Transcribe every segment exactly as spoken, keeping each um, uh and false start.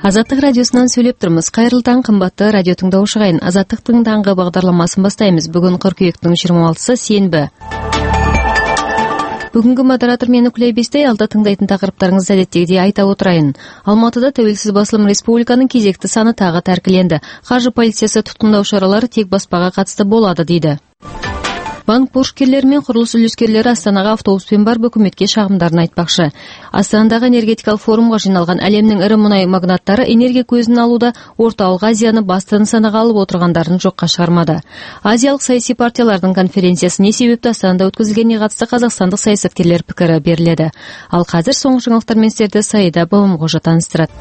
Азаттык радиосунан сүйлөп турмуз. Кайрылуу таң, кымбатты радио тыңдоочу кайын. Азаттыктын таңкы багдарламасын баштайбыз. Бүгүн кыркүйектин жыйырма алтысы сенби. Бүгүнкү модератор мен Үкүлөй Бестей, алда тыңдайтын тақырыптарыңызды адеттегидей айта отурайын. Алматыда тәуелсиз басылым республиканын кезекти саны тагы таркиленди. Каржы полициясы туткундоо чаралары тек баспага катысты болду дейди. Банк борышкерлери менен курулуш үлүскерлери Астанага автобуспен барып өкмөткө шагымдарын айтпакчы. Астанадагы энергетикалык форумга жыйналган әлемдин ыры мунай магнаттары энергия көзүн алууда Ортолук Азияны басты нысанага алып отургандарын жокко чыгармады. Азиялык саясий партиялардын конференциясы эмне себептен Астанада өткөзүлгөнүнө катысты казакстандык саясаткерлер пикири берилди. Ал азыр соңку жаңылыктар менен сиздерди Саида Бабамкожо таныстырат.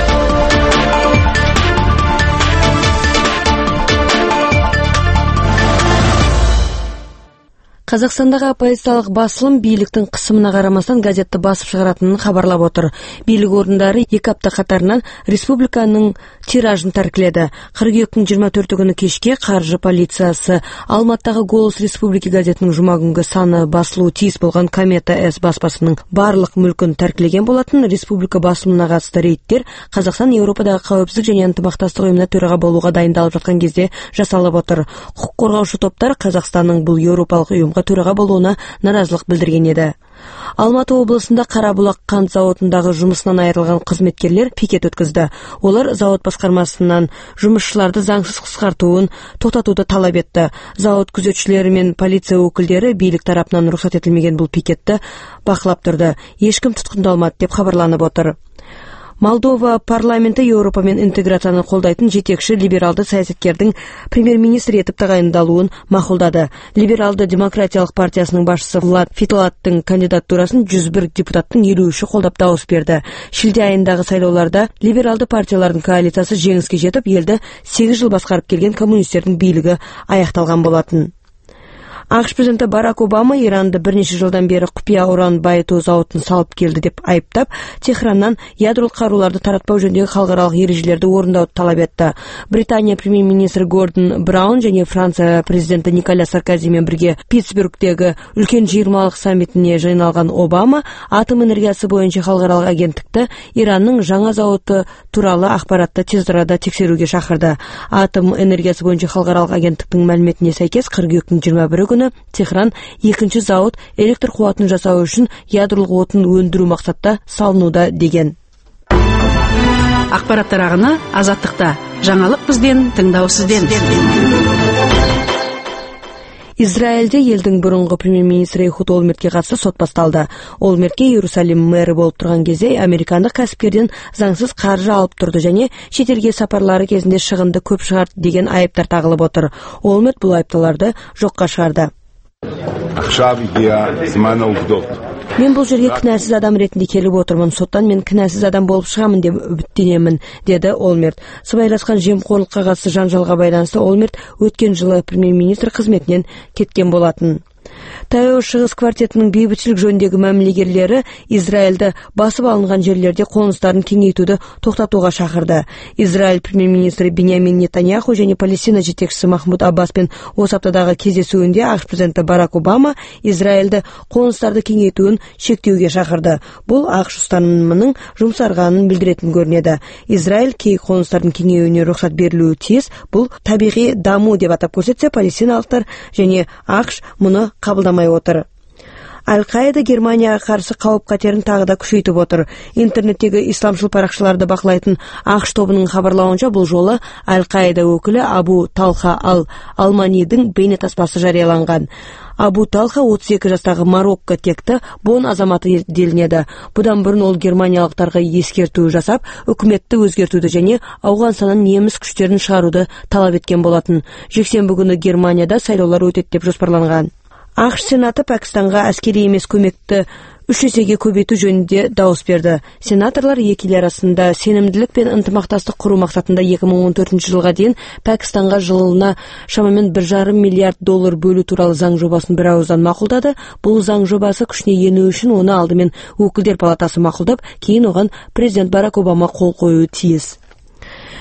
Казакстандагы оппозициялык басылым бийликтин кысымына карамастан газетти басып чыгаратынын кабарлап отур. Бийлик ордундары эки апта катарынан республиканын тиражын таркиледи. Кыргүйөктүн жыйырма төртү күнү кечке каржы полициясы Алматыдагы Голос Республики газетинин жума күнгө саны басылуу тийиз болгон Комета С баспасынын баардык мүлкүн таркилеген болатын. Республика басылымына катысты рейдтер Казакстан Европадагы Коопсуздук жана ынтымакташтык уюмуна төрага болууга дайындалып жаткан кезде жасалып отур. Укук коргоочу топтор Казакстандын бул Европалык уюмга төрага болууна наразылык билдирген эди. Алматы облусунда Кара Булак кант заводундагы жумушунан айрылган кызметкерлер пикет өткөздү. Олар завод башкармасынан жумушчуларды заңсыз кыскартууун токтотууду талап этти. Завод күзөтчүлөрү менен полиция өкүлдөрү бийлик тарапынан уруксат этилмеген бул пикетти бакылап турду. Эч ким туткундалмады деп кабарланып отур. Молдова парламенти Европа менен интеграцияны колдойтун жетекчи либералды саясаткердин премьер-министр этип тагайындалуун макулдады. Либералды демократиялык партиясынын башчысы Влад Фитолаттын кандидатурасын жүз бир депутаттын элүү үшү колдоп дабыс берди. Шилде айындагы шайлоолордо либералды партиялардын коалициясы жеңиске жетип, элди сегиз жыл башкарып келген коммунисттердин бийлиги аякталган болатын. АКШ президенти Барак Обама Иранды бир нече жылдан бери купуя уран байытуу заводун салып келди деп айыптап, Техрандан ядролук карууларды таратпоо жөнүндөгү халыкаралык эрежелерди орундооду талап этти. Британия премьер-министри Гордон Браун жана Франция президенти Николя Саркози менен бирге Питтсбургдеги үлкен жыйырмалык саммитине жыйналган Обама атом энергиясы боюнча халыкаралык агенттикти Иранның жаңа заводу тууралуу акбаратты тез арада текшерүүгө чакырды. Атом энергиясы боюнча халыкаралык агенттиктин маалиметине сайкес кыргүйөктүн жыйырма бири күнү Техран экинчи завод электр кубатын жасоо үчүн ядролук отун өндүрүү максатта салынууда деген. Акпараттар агыны Азаттыкта. Жаңылык бизден, тыңдоо сизден. Израилде элдин бурунку премьер-министри Эхуд Олмертке катысты сот башталды. Олмертке Иерусалим мэрі болуп турган кезде американдык касипкерден заңсыз каржы алып турду жана чет элге сапарлары кезинде шыгынды көп чыгарды деген айыптар тагылып отур. Олмерт бул айыпталарды жокко чыгарды. Мен бул жерге кінәсіз адам ретинде келип отурмун. Соттан мен кінәсіз адам болуп чыгамын деп үмүттөнөмүн, деди Олмерт. Сыбайлашкан жемкорлукка катысты жанжалга байланыштуу Олмерт өткөн жылы премьер-министр кызметинен кеткен болатын. Таяу Чыгыс квартетинин бейбитчилик жөнүндөгү мамилегерлери Израилде басып алынган жерлерде конустарын кеңейтүүдү токтотууга чакырды. Израиль премьер-министри Биньямин Нетаньяху жана Палестина жетекчиси Махмуд Аббаспен осы аптадагы кездесүүндө АКШ президенти Барак Обама Израилде конустарды кеңейтүүнү шектүүгө чакырды. Бул АКШ устанымынын жумсарганын билдиретін көрүнөдү. Израиль кей конустардын кеңеюүнө уруксат берилүүгө тийиз. Бул табигый дамуу деп атап көрсөтсө, палестиналыктар жана АКШ муну кабылдамай отур. Аль-Каида Германияга каршы кауп катерин тагы да күчөйтүп отур. Интернеттеги исламчыл баракчыларды баклайтын АКШ тобунун кабарлауынча, бул жолу Аль-Каида өкүлү Абу Талха Ал-Алманидин бейне таспасы жарыяланган. Абу Талха отуз эки жаштагы Марокко текти Бон азаматы делинеди. Будан бурун ол германиялыктарга эскертүү жасап, өкмөттү өзгөртүүдү жана Ауганстандан немис күчтөрүн чыгарууду талап эткен болатын. Жексенбі күнү Германияда шайлоолор өтөт деп жоспарланган. АКШ Сенаты Пакистанга аскерий эмес көмөктү үч эсеге көбөйтүү жөнүндө дабыс берди. Сенаторлор эки эл арасында сенимдүүлүк менен ынтымакташтык куруу максатында эки миң он төртүнчү жылга дейин Пакистанга жылына шамамен бир жарым миллиард доллар бөлүү тууралуу заң жобасын бир ауыздан макулдады. Бул заң жобасы күчүнө энүү үчүн уну алдымен өкүлдөр палатасы макулдап, кийин оган президент Барак Обама кол коюу тийиз.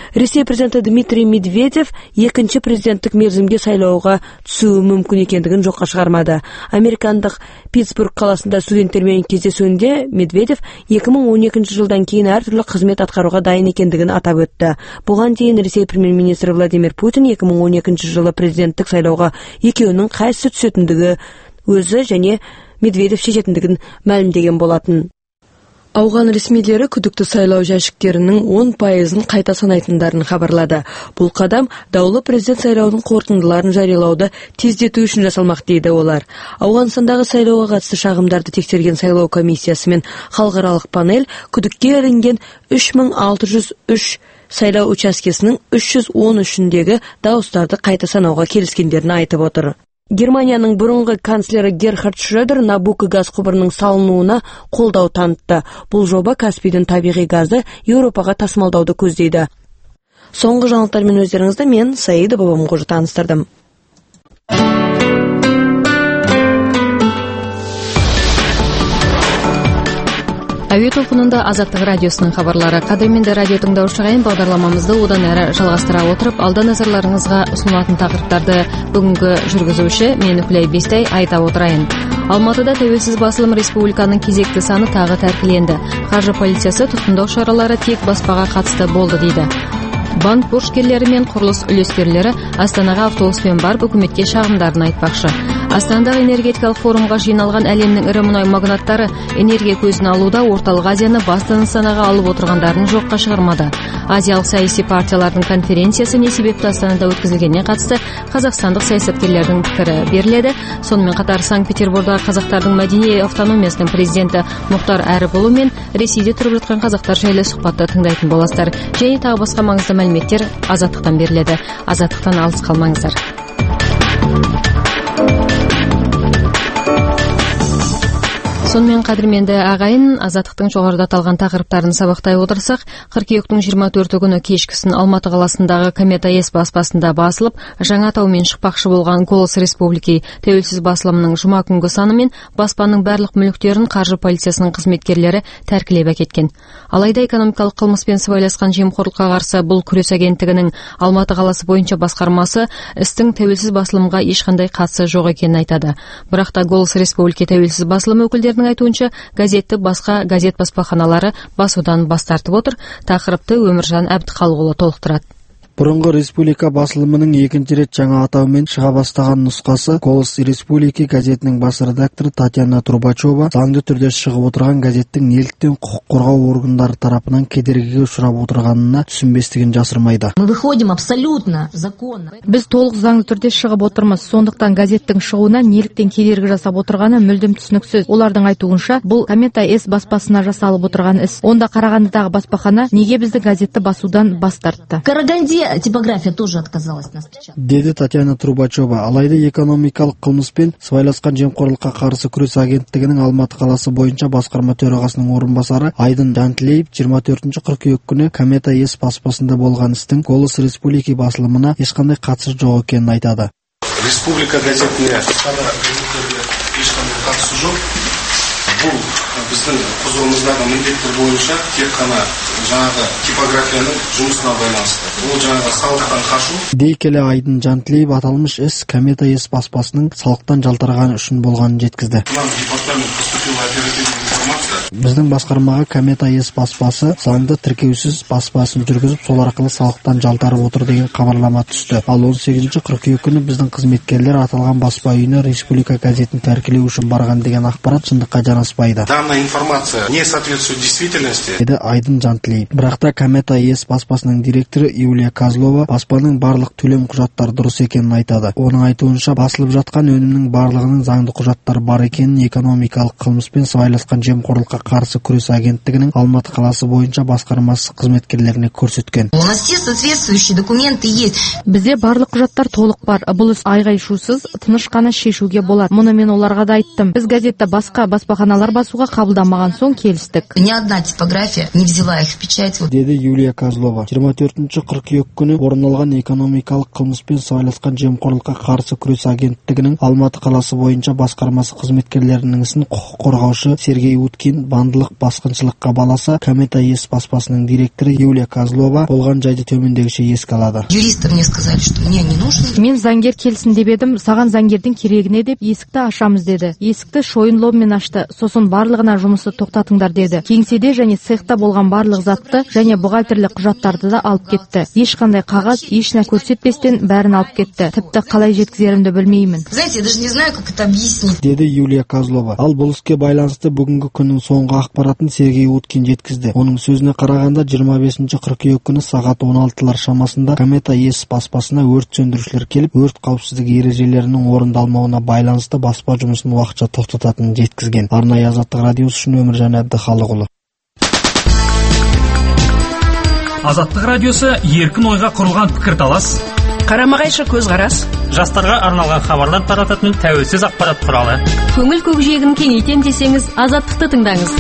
Ресей президенті Дмитрий Медведев екінші президенттік мерзімге сайлауға түсуі мүмкін екендігін жоққа шығармады. Американдық Питтсбург қаласында студенттермен кездесуінде Медведев екі мың он екінші жылдан кейін әртүрлі қызмет атқаруға дайын екендігін атап өтті. Бұған дейін Ресей премьер-министрі Владимир Путин екі мың он екінші жылы президенттік сайлауға екеуінің қайсысы түсетіндігі өзі және Медведев шешетіндігін мәлімдеген болатын. Ауған ресмилері күдікті сайлау жәшіктерінің он пайызын қайта санайтындарын хабарлады. Бұл қадам даулы президент сайлауының қорытындыларын жариялауды тездету үшін жасалмақ дейді олар. Ауғанстандағы сайлауға қатысты шағымдарды тексерген сайлау комиссиясы мен халықаралық панель күдікке ілінген үш мың алты жүз үш сайлау учаскесінің үш жүз он үшіндегі дауыстарды қайта санауға келіскендерін айтып отыр. Германияның бұрынғы канцлері Герхард Шредер Набуко газ құбырының салынуына қолдау танытты. Бұл жоба Каспийдің табиғи газды Еуропаға тасымалдауды көздейді. Соңғы жаңалықтармен өздеріңізді мен Саида Бабамқожа таныстырдым. Әуе толқынында Азаттық радиосының хабарлары. Қадірменді радио тыңдаушылар, бағдарламамызды одан әрі жалғастыра отырып, алда назарларыңызға ұсынылатын тақырыптарды бүгінгі жүргізуші мен Үкілей Бестай айта отырайын. Алматыда тәуелсіз басылым республиканың кезекті саны тағы тәркіленді. Қаржы полициясы тұтқындау шаралары тек баспаға қатысты болды дейді. Банк борышкерлері мен құрылыс үлескерлері Астанаға автобуспен барып үкіметке шағымдарын айтпақшы. Астанадағы энергетикалық форумға жиналған әлемнің ірі мұнай магнаттары энергия көзін алуда орталық Азияны басты нысанаға алып отырғандарын жоққа шығармады. Азиялық саяси партиялардың конференциясы не себепті Астанада өткізілгеніне қатысты қазақстандық саясаткерлердің пікірі беріледі. Сонымен қатар Санкт-Петербордағы қазақтардың мәдени автономиясының президенті Мұхтар Әріпұлы мен Ресейде тұрып жатқан қазақтар жайлы сұхбатты тыңдайтын боласыздар. Және тағы басқа маңызды мәліметтер Азаттықтан беріледі. Азаттықтан алыс қалмаңыздар. Сонымен қадірменді ағайын, Азаттықтың жоғарыда аталған тақырыптарын сабақтай отырсақ, қыркүйектің жиырма төрті күні кешкісін Алматы қаласындағы Комета С баспасында басылып, жаңа атаумен шықпақшы болған Голос Республики тәуелсіз басылымының жұма күнгі саны мен баспаның барлық мүліктерін қаржы полициясының қызметкерлері тәркілеп әкеткен. Алайда экономикалық қылмыспен сыбайласқан жемқорлыққа қарсы бұл күрес агенттігінің Алматы қаласы бойынша басқармасы істің тәуелсіз басылымға ешқандай қатысы жоқ екенін айтады. Бірақ та Голос Республики тәуелсіз басылым өкілдерінің айтуынша газетті басқа газет баспаханалары басудан бас тартып отыр. Тақырыпты Өміржан Әбдіқалықұлы толықтырады. Бұрынғы республика басылымының екінші рет жаңа атаумен шыға бастаған нұсқасы Голос Республики газетінің бас редакторы Татьяна Трубачева заңды түрде шығып отырған газеттің неліктен құқық қорғау органдары тарапынан кедергіге ұшырап отырғанына түсінбестігін жасырмайды. Мы выходим абсолютно законно. Біз толық заңды түрде шығып отырмыз. Сондықтан газеттің шығуына неліктен кедергі жасап отырғаны мүлдем түсініксіз. Олардың айтуынша, бұл Комета С баспасына жасалып отырған іс. Онда Қарағандыдағы баспахана неге бізді газетті басудан бас тартты? Караганде типография тоже отказалась нас печатать. Деді Татьяна Трубачева. Алайда экономикалық қылмыспен сыбайласқан жемқорлыққа қарсы күрес агенттігінің Алматы қаласы бойынша басқарма төрағасының орынбасары Айдын Жантілеев жиырма төртінші қыркүйек күні Комета С баспасында болған істің Голос Республики басылымына ешқандай қатысы жоқ екенін айтады. Республика газетіне ешқандай қатысы жоқ. Бұл біздің құзырымыздағы міндеттер бойынша тек қана жаңағы типографияның жұмысына байланысты. Ол жаңағы салықтан қашу. Дей келе Айдын Жантілеев аталмыш іс Комета С баспасының салықтан жалтарғаны үшін болғанын жеткізді. Біздің басқармаға Комета С баспасы заңды тіркеусіз баспасын жүргізіп, сол арқылы салықтан жалтарып отыр деген хабарлама түсті. Ал он сегізінші қыркүйек күні біздің қызметкерлер аталған баспа үйіне республика газетін тәркілеу үшін барған деген ақпарат шындыққа жанаспайды. Данная информация не соответствует действительности. Деді Айдын Жантілеев. Бірақ та Комета С баспасының директоры Юлия Козлова баспаның барлық төлем құжаттары дұрыс екенін айтады. Оның айтуынша басылып жатқан өнімнің барлығының заңды құжаттары бар екенін экономикалық қылмыспен сыбайласқан жемқорлыққа қарсы күрес агенттігінің Алматы қаласы бойынша басқармасы қызметкерлеріне көрсеткен. У нас все соответствующие документы есть. Бізде барлық құжаттар толық бар. Бұл іс айғай-шусыз тыныш қана шешуге болады. Мұны мен оларға да айттым. Біз газетті басқа баспаханалар басуға қабылдамаған соң келістік. Ни одна типография не взяла их в печать. Деді Юлия Козлова. жиырма төртінші қыркүйек күні орын алған экономикалық қылмыспен сыбайласқан жемқорлыққа қарсы күрес агенттігінің Алматы қаласы бойынша басқармасы қызметкерлерінің ісін құқық қорғаушы Сергей Уткин бандылык баскынчылыкка баласа, Комета ес баспасынын директору Юлия Козлова болгон жайды төмөндөгүчө эске алады. Юристы мне сказали, что мне не нужно. Мен заңгер келсин деп едим, саган заңгердин керегине деп эсикти ашамыз деди. Эсикти шоюн ломмен ачты, сосын барлыгына жумусу токтотуңдар деди. Кеңседе және цехта болгон барлык затты және бухгалтерлик кужаттарды да алып кетти. Эч кандай кагаз, эч нерсе көрсөтпестен бәрін алып кетти. Типти калай жеткизеримди билмеймин. Знаете, я даже не знаю, как это объяснить. Деди Юлия Козлова. Ал бул иске байланыштуу бүгүнкү күнүн соңку акпаратын Сергей Уткин жеткизди. Онун сөзүнө караганда жыйырма бешинчи кыркүйөк күнү саат он алтылар шамасында Комета ес баспасына өрт сөндүрүүчүлөр келип, өрт каупсуздугу эрежелеринин орундалмауына байланыштуу баспа жумусун убакча токтототун жеткизген. Арнайы Азаттык радиосу үчүн Өмүржан Абдыхалык уулу. Азаттык радиосу эркин ойга курулган пикирталас, карама-кайшы көз карас, жастарга арналган хабарлар тарататын тәуелсиз акпарат куралы. Көңүл көкжиегин кеңейтем десеңиз, Азаттыкты тыңдаңыз.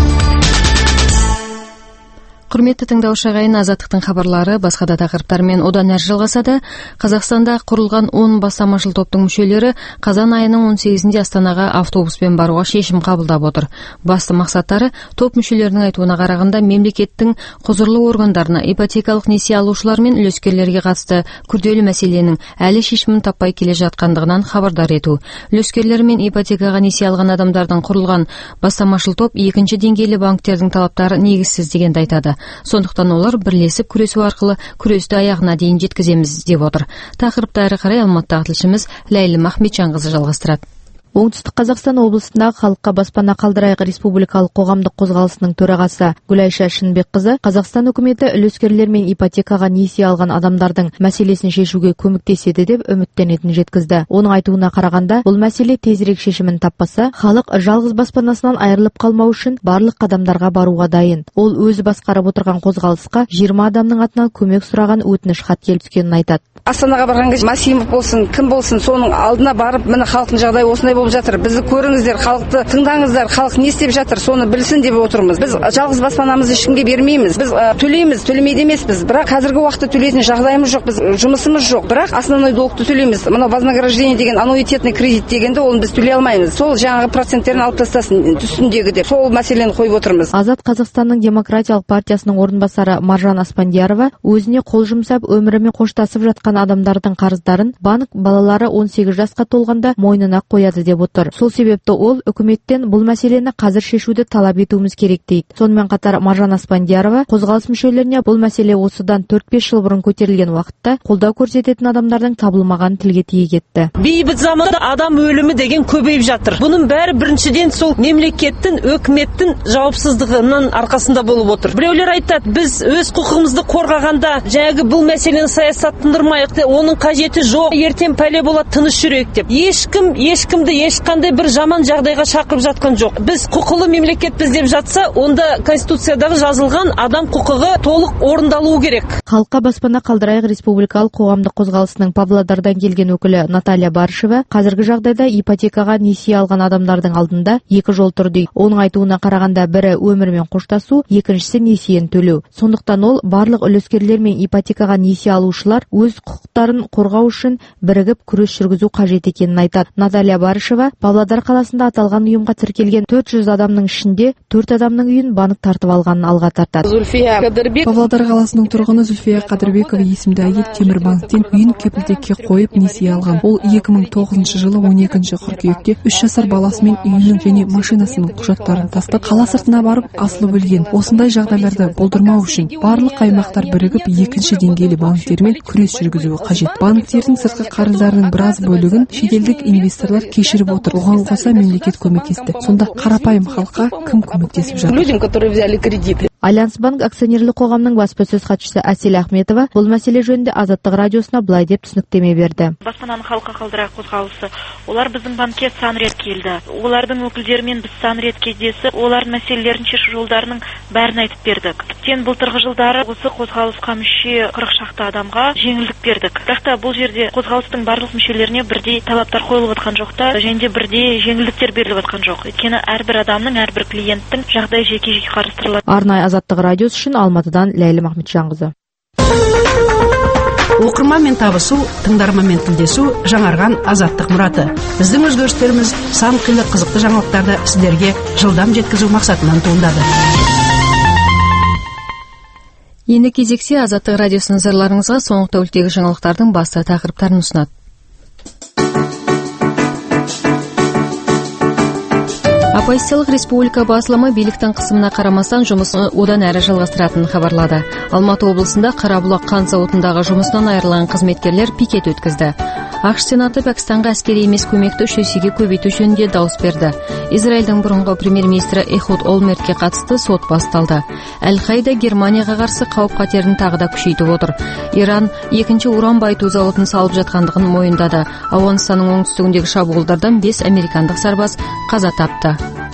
Құрметті тыңдаушы ағайын, Азаттықтың хабарлары басқа да тақырыптармен одан әрі жалғаса да, Қазақстанда құрылған он бастамашыл топтың мүшелері қазан айының он сегизинде Астанаға автобуспен баруға шешім қабылдап отыр. Басты мақсаттары топ мүшелерінің айтуына қарағанда мемлекеттің құзырлы органдарына ипотекалық несие алушылар мен үлескерлерге қатысты күрделі мәселенің әлі шешімін таппай келе жатқандығынан хабардар ету. Үлескерлер мен ипотекаға несие алған адамдардан құрылған бастамашыл топ екінші деңгейлі банктердің талаптары негізсіз дегенді айтады. Сондықтан олар бірлесіп күресу арқылы күресті аяғына дейін жеткіземіз деп отыр. Тақырыпты әрі қарай Алматыдағы тілшіміз Ләйлім Ахметжанқызы жалғастырады. Оңтүстік Қазақстан облысындағы халыққа баспана қалдырайық республикалық қоғамдық қозғалысының төрағасы Гүлайша Шынбекқызы Қазақстан үкіметі үлескерлер мен ипотекаға несие алған адамдардың мәселесін шешуге көмектеседі деп үміттенетінін жеткізді. Оның айтуына қарағанда, бұл мәселе тезірек шешімін таппаса, халық жалғыз баспанасынан айырылып қалмау үшін барлық қадамдарға баруға дайын. Ол өзі басқарып отырған қозғалысқа жиырма адамның атынан көмек сұраған өтініш хат келіп түскенін айтады. Астанаға барған кезде Масимов болсын, кім болсын, соның алдына барып, міне халықтың жағдайы осындай болып жатыр. Бізді көріңіздер, халықты тыңдаңыздар, халық не істеп жатыр, соны білсін деп отырмыз. Біз жалғыз баспанамызды ешкімге бермейміз. Біз ә, төлейміз, төлемейді емеспіз. Бірақ қазіргі уақытта төлейтін жағдайымыз жоқ, біз жұмысымыз жоқ. Бірақ основной долгты төлейміз. Мына вознаграждение деген аннуитетный кредит дегенде оны біз төлей алмаймыз. Сол жаңағы проценттерін алып тастасын үстіндегі деп. Сол мәселені қойып отырмыз. Азат Қазақстанның демократиялық партиясының орынбасары Маржан Аспандиярова өзіне қол жұмсап, өмірімен қоштасып жатқан адамдардың қарыздарын банк балалары он сегіз жасқа толғанда мойнына қояды деп отыр. Сол себепті ол үкіметтен бұл мәселені қазір шешуді талап етуіміз керек дейді. Сонымен қатар Маржан Аспандиярова қозғалыс мүшелеріне бұл мәселе осыдан төрт-бес жыл бұрын көтерілген уақытта қолдау көрсететін адамдардың табылмаған тілге тиек етті. Бейбіт заманда адам өлімі деген көбейіп жатыр. Бұның бәрі біріншіден сол мемлекеттің, өкіметтің жауапсыздығының арқасында болып отыр. Біреулер айтады, біз өз құқығымызды қорғағанда жаңағы бұл мәселені саясаттандырмайық, оның қажеті жоқ, ертең пәле болады, тыныш жүрейік деп. Ешкім ешкімді ешқандай бір жаман жағдайға шақырып жатқан жоқ. Біз құқылы мемлекетпіз деп жатса, онда Конституциядағы жазылған адам құқығы толық орындалуы керек. Халыққа баспана қалдырайық республикалық қоғамдық қозғалысының Павлодардан келген өкілі Наталья Барышева қазіргі жағдайда ипотекаға несие алған адамдардың алдында екі жол тұр дейді. Оның айтуына қарағанда бірі өмірмен қоштасу, екіншісі несиені төлеу. Сондықтан ол барлық үлескерлер мен ипотекаға несие алушылар өз құқықтарын қорғау үшін бірігіп күрес жүргізу қажет екенін айтады. Наталья Барышева Павлодар қаласында аталған ұйымға тіркелген төрт жүз адамның ішінде төрт адамның үйін банк тартып алғанын алға тартады. Павлодар қаласының тұрғыны Зүлфия Қадырбекова есімді әйел Темірбанктен үйін кепілдікке қойып несие алған. Ол екі мың тоғызыншы жылы он екінші қыркүйекте үш жасар баласымен үйінің және машинасының құжаттарын тастап қала сыртына барып асылып өлген. Осындай жағдайларды болдырмау үшін барлық аймақтар бірігіп екінші деңгейлі банктермен күрес жүргізуі қажет. Банктердің сыртқы қарыздарының біраз бөлігін шетелдік инвесторлар кешіріп отыр. Оған қоса мемлекет көмектесті. Сонда қарапайым халыққа кім көмектесіп жатыр? Людям, которые взяли кредиты. Альянс банк акционерлік қоғамның баспасөз хатшысы Әсел Ахметова бұл мәселе жөнінде Азаттық радиосына былай деп түсініктеме берді. Баспананы халыққа қалдырайық қозғалысы, олар біздің банкке сан рет келді. Олардың өкілдерімен біз сан рет кездесіп, олардың мәселелерін шешу жолдарының бәрін айтып бердік. Тіптен былтырғы жылдары осы қозғалысқа мүше қырық шақты адамға жеңілдік бердік. Бірақ та бұл жерде қозғалыстың барлық мүшелеріне бірдей талаптар қойылып жатқан жоқ та, және де бірдей жеңілдіктер беріліп жатқан жоқ. Өйткені әрбір адамның, әрбір клиенттің жағдайы жеке-жеке қарастырылады. Арнайы Азаттық радиосы үшін Алматыдан Ләйлім Ахметжанқызы. Оқырманмен табысу, тыңдарманмен тілдесу жаңарған азаттық мұраты. Біздің өзгерістеріміз сан қилы қызықты жаңалықтарды сіздерге жылдам жеткізу мақсатынан туындады. Енді кезексе Азаттық радиосы назарларыңызға соңғы тәуліктегі жаңалықтардың басты тақырыптарын ұсынады. Оппозициялық республика басылымы биліктің қысымына қарамастан жұмысын одан әрі жалғастыратынын хабарлады. Алматы облысында Қарабұлақ қант зауытындағы жұмысынан айырылған қызметкерлер пикет өткізді. ақш Сенаты Пәкістанға әскери емес көмекті үш есеге көбейту жөнінде дауыс берді. Израильдің бұрынғы премьер-министрі Эхуд Олмертке қатысты сот басталды. Әл-Қаида Германияға қарсы қауіп-қатерін тағы да күшейтіп отыр. Иран екінші уран байыту зауытын салып жатқандығын мойындады. Ауғанстанның оңтүстігіндегі шабуылдардан бес американдық сарбаз қаза тапты.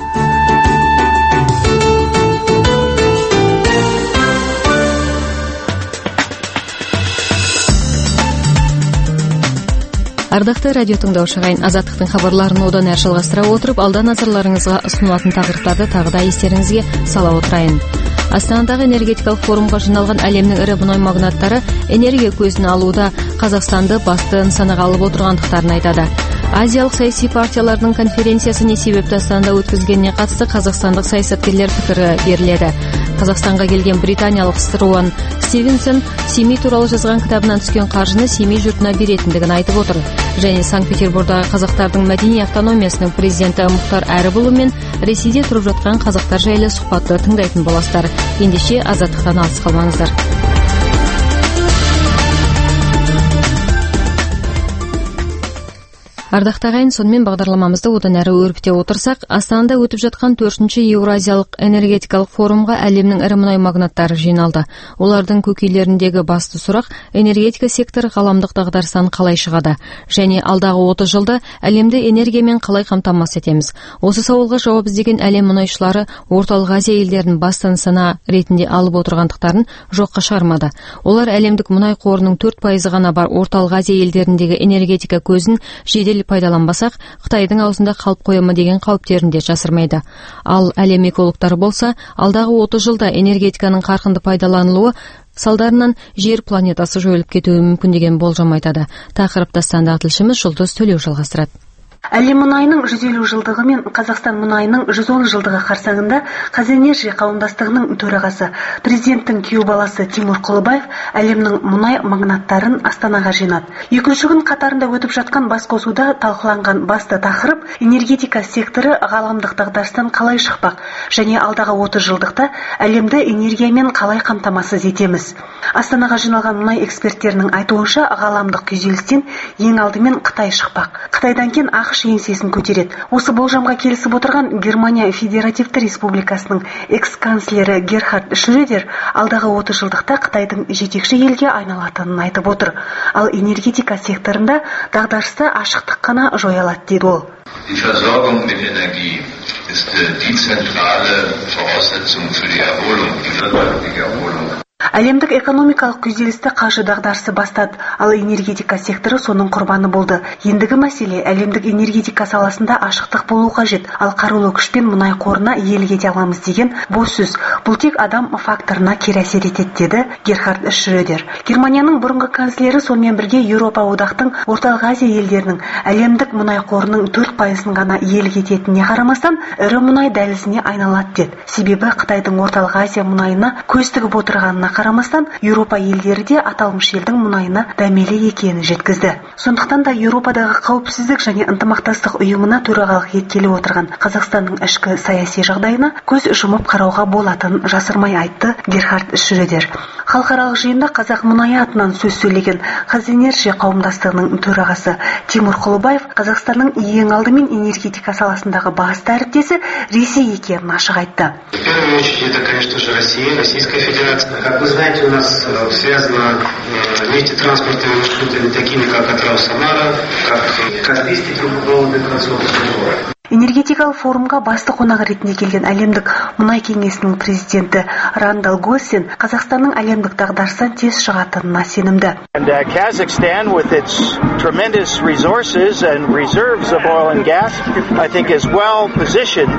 Ардақты радио тыңдаушы ағайын, Азаттықтың хабарларын одан әрі жалғастыра отырып, алда назарларыңызға ұсынылатын тақырыптарды тағы да естеріңізге сала отырайын. Астанадағы энергетикалық форумға жиналған әлемнің ірі мұнай магнаттары энергия көзін алуда Қазақстанды басты нысанаға алып отырғандықтарын айтады. Азиялық саяси партиялардың конференциясы не себепті Астанада өткізгеніне қатысты қазақстандық саясаткерлер пікірі беріледі. Қазақстанға келген британиялық Струан Стивенсон Семей туралы жазған кітабынан түскен қаржыны Семей жұртына беретіндігін айтып отыр. Және Санкт-Петербургдағы қазақтардың мәдени автономиясының президенті Мұхтар Әріпұлы мен Ресейде тұрып жатқан қазақтар жайлы сұхбатты тыңдайтын боласыздар. Ендеше Азаттықтан алыс қалмаңыздар. Ардақты ағайын, сонымен бағдарламамызды одан әрі өрбіте отырсақ, Астанада өтіп жатқан төртінші Еуразиялық энергетикалық форумға әлемнің ірі мұнай магнаттары жиналды. Олардың көкейлеріндегі басты сұрақ энергетика секторы ғаламдық дағдарыстан қалай шығады, және алдағы отыз жылда әлемді энергиямен қалай қамтамасыз етеміз. Осы сауалға жауап іздеген әлем мұнайшылары орталық Азия елдерін басты нысана ретінде алып отырғандықтарын жоққа шығармады. Олар әлемдік мұнай қорының төрт пайызы ғана бар орталық Азия елдеріндегі энергетика көзін жедел пайдаланбасақ, Қытайдың аузында қалып қоямы деген қауіптерін де жасырмайды. Ал әлем экологтары болса, алдағы отыз жылда энергетиканың қарқынды пайдаланылуы салдарынан жер планетасы жойылып кетуі мүмкін деген болжам айтады. Тақырыпты Астанадағы тілшіміз Жұлдыз Төлеу жалғастырады. Әлем мұнайының жүз елу жылдығы мен Қазақстан мұнайының жүз он жылдығы қарсаңында Қазэнерджи қауымдастығының төрағасы, президенттің күйеу баласы Тимур Құлыбаев әлемнің мұнай магнаттарын Астанаға жинады. Екінші күн қатарында өтіп жатқан басқосуда талқыланған басты тақырып энергетика секторы ғаламдық дағдарыстан қалай шықпақ және алдағы отыз жылдықта әлемді энергиямен қалай қамтамасыз етеміз. Астанаға жиналған мұнай эксперттерінің айтуынша ғаламдық күйзелістен ең алдымен Қытай шықпақ. Қытайдан кейін ақш еңсесін көтереді. Осы болжамға келісіп отырған Германия Федеративті Республикасының экс-канцлері Герхард Шредер алдағы отыз жылдықта Қытайдың жетекші елге айналатынын айтып отыр. Ал энергетика секторында дағдарысты ашықтық қана жоя алады дейді ол. Die Versorgung mit Energie ist die zentrale Voraussetzung für die Erholung, die wirtschaftliche Erholung. Әлемдік экономикалық күйзелісті қаржы дағдарысы бастады, ал энергетика секторы соның құрбаны болды. Ендігі мәселе әлемдік энергетика саласында ашықтық болу қажет, ал қарулы күшпен мұнай қорына иелік ете аламыз деген бос сөз. Бұл тек адам факторына кері әсер етеді, деді Герхард Шредер. Германияның бұрынғы канцлері сонымен бірге Еуропа одақтың орталық Азия елдерінің әлемдік мұнай қорының төрт пайызын ғана иелік ететініне қарамастан ірі мұнай дәлізіне айналады деді. Себебі Қытайдың орталық Азия мұнайына көз тігіп отырғанына қарамастан Еуропа елдері де аталмыш елдің мұнайына дәмелі екенін жеткізді. Сондықтан да Еуропадағы қауіпсіздік және ынтымақтастық ұйымына төрағалық еткелі отырған Қазақстанның ішкі саяси жағдайына көз жұмып қарауға болатынын жасырмай айтты Герхард Шредер. Халықаралық жиында қазақ мұнайы атынан сөз сөйлеген Қазэнерджи қауымдастығының төрағасы Тимур Құлыбаев Қазақстанның ең алдымен энергетика саласындағы басты әріптесі Ресей екенін ашық айтты. В первую очередь это, конечно же, Россия, Российская Федерация. Как вы знаете, у нас связано нефтетранспортными маршрутами, такими как Атрау-Самара, как Каспийский трубопроводный консорциум. Энергетикалық форумға басты қонақ ретінде келген әлемдік мұнай кеңесінің президенті Рандал Госсен Қазақстанның әлемдік дағдарыстан тез шығатынына сенімді. And uh, Kazakhstan, with its tremendous resources and reserves of oil and gas, I think is well positioned.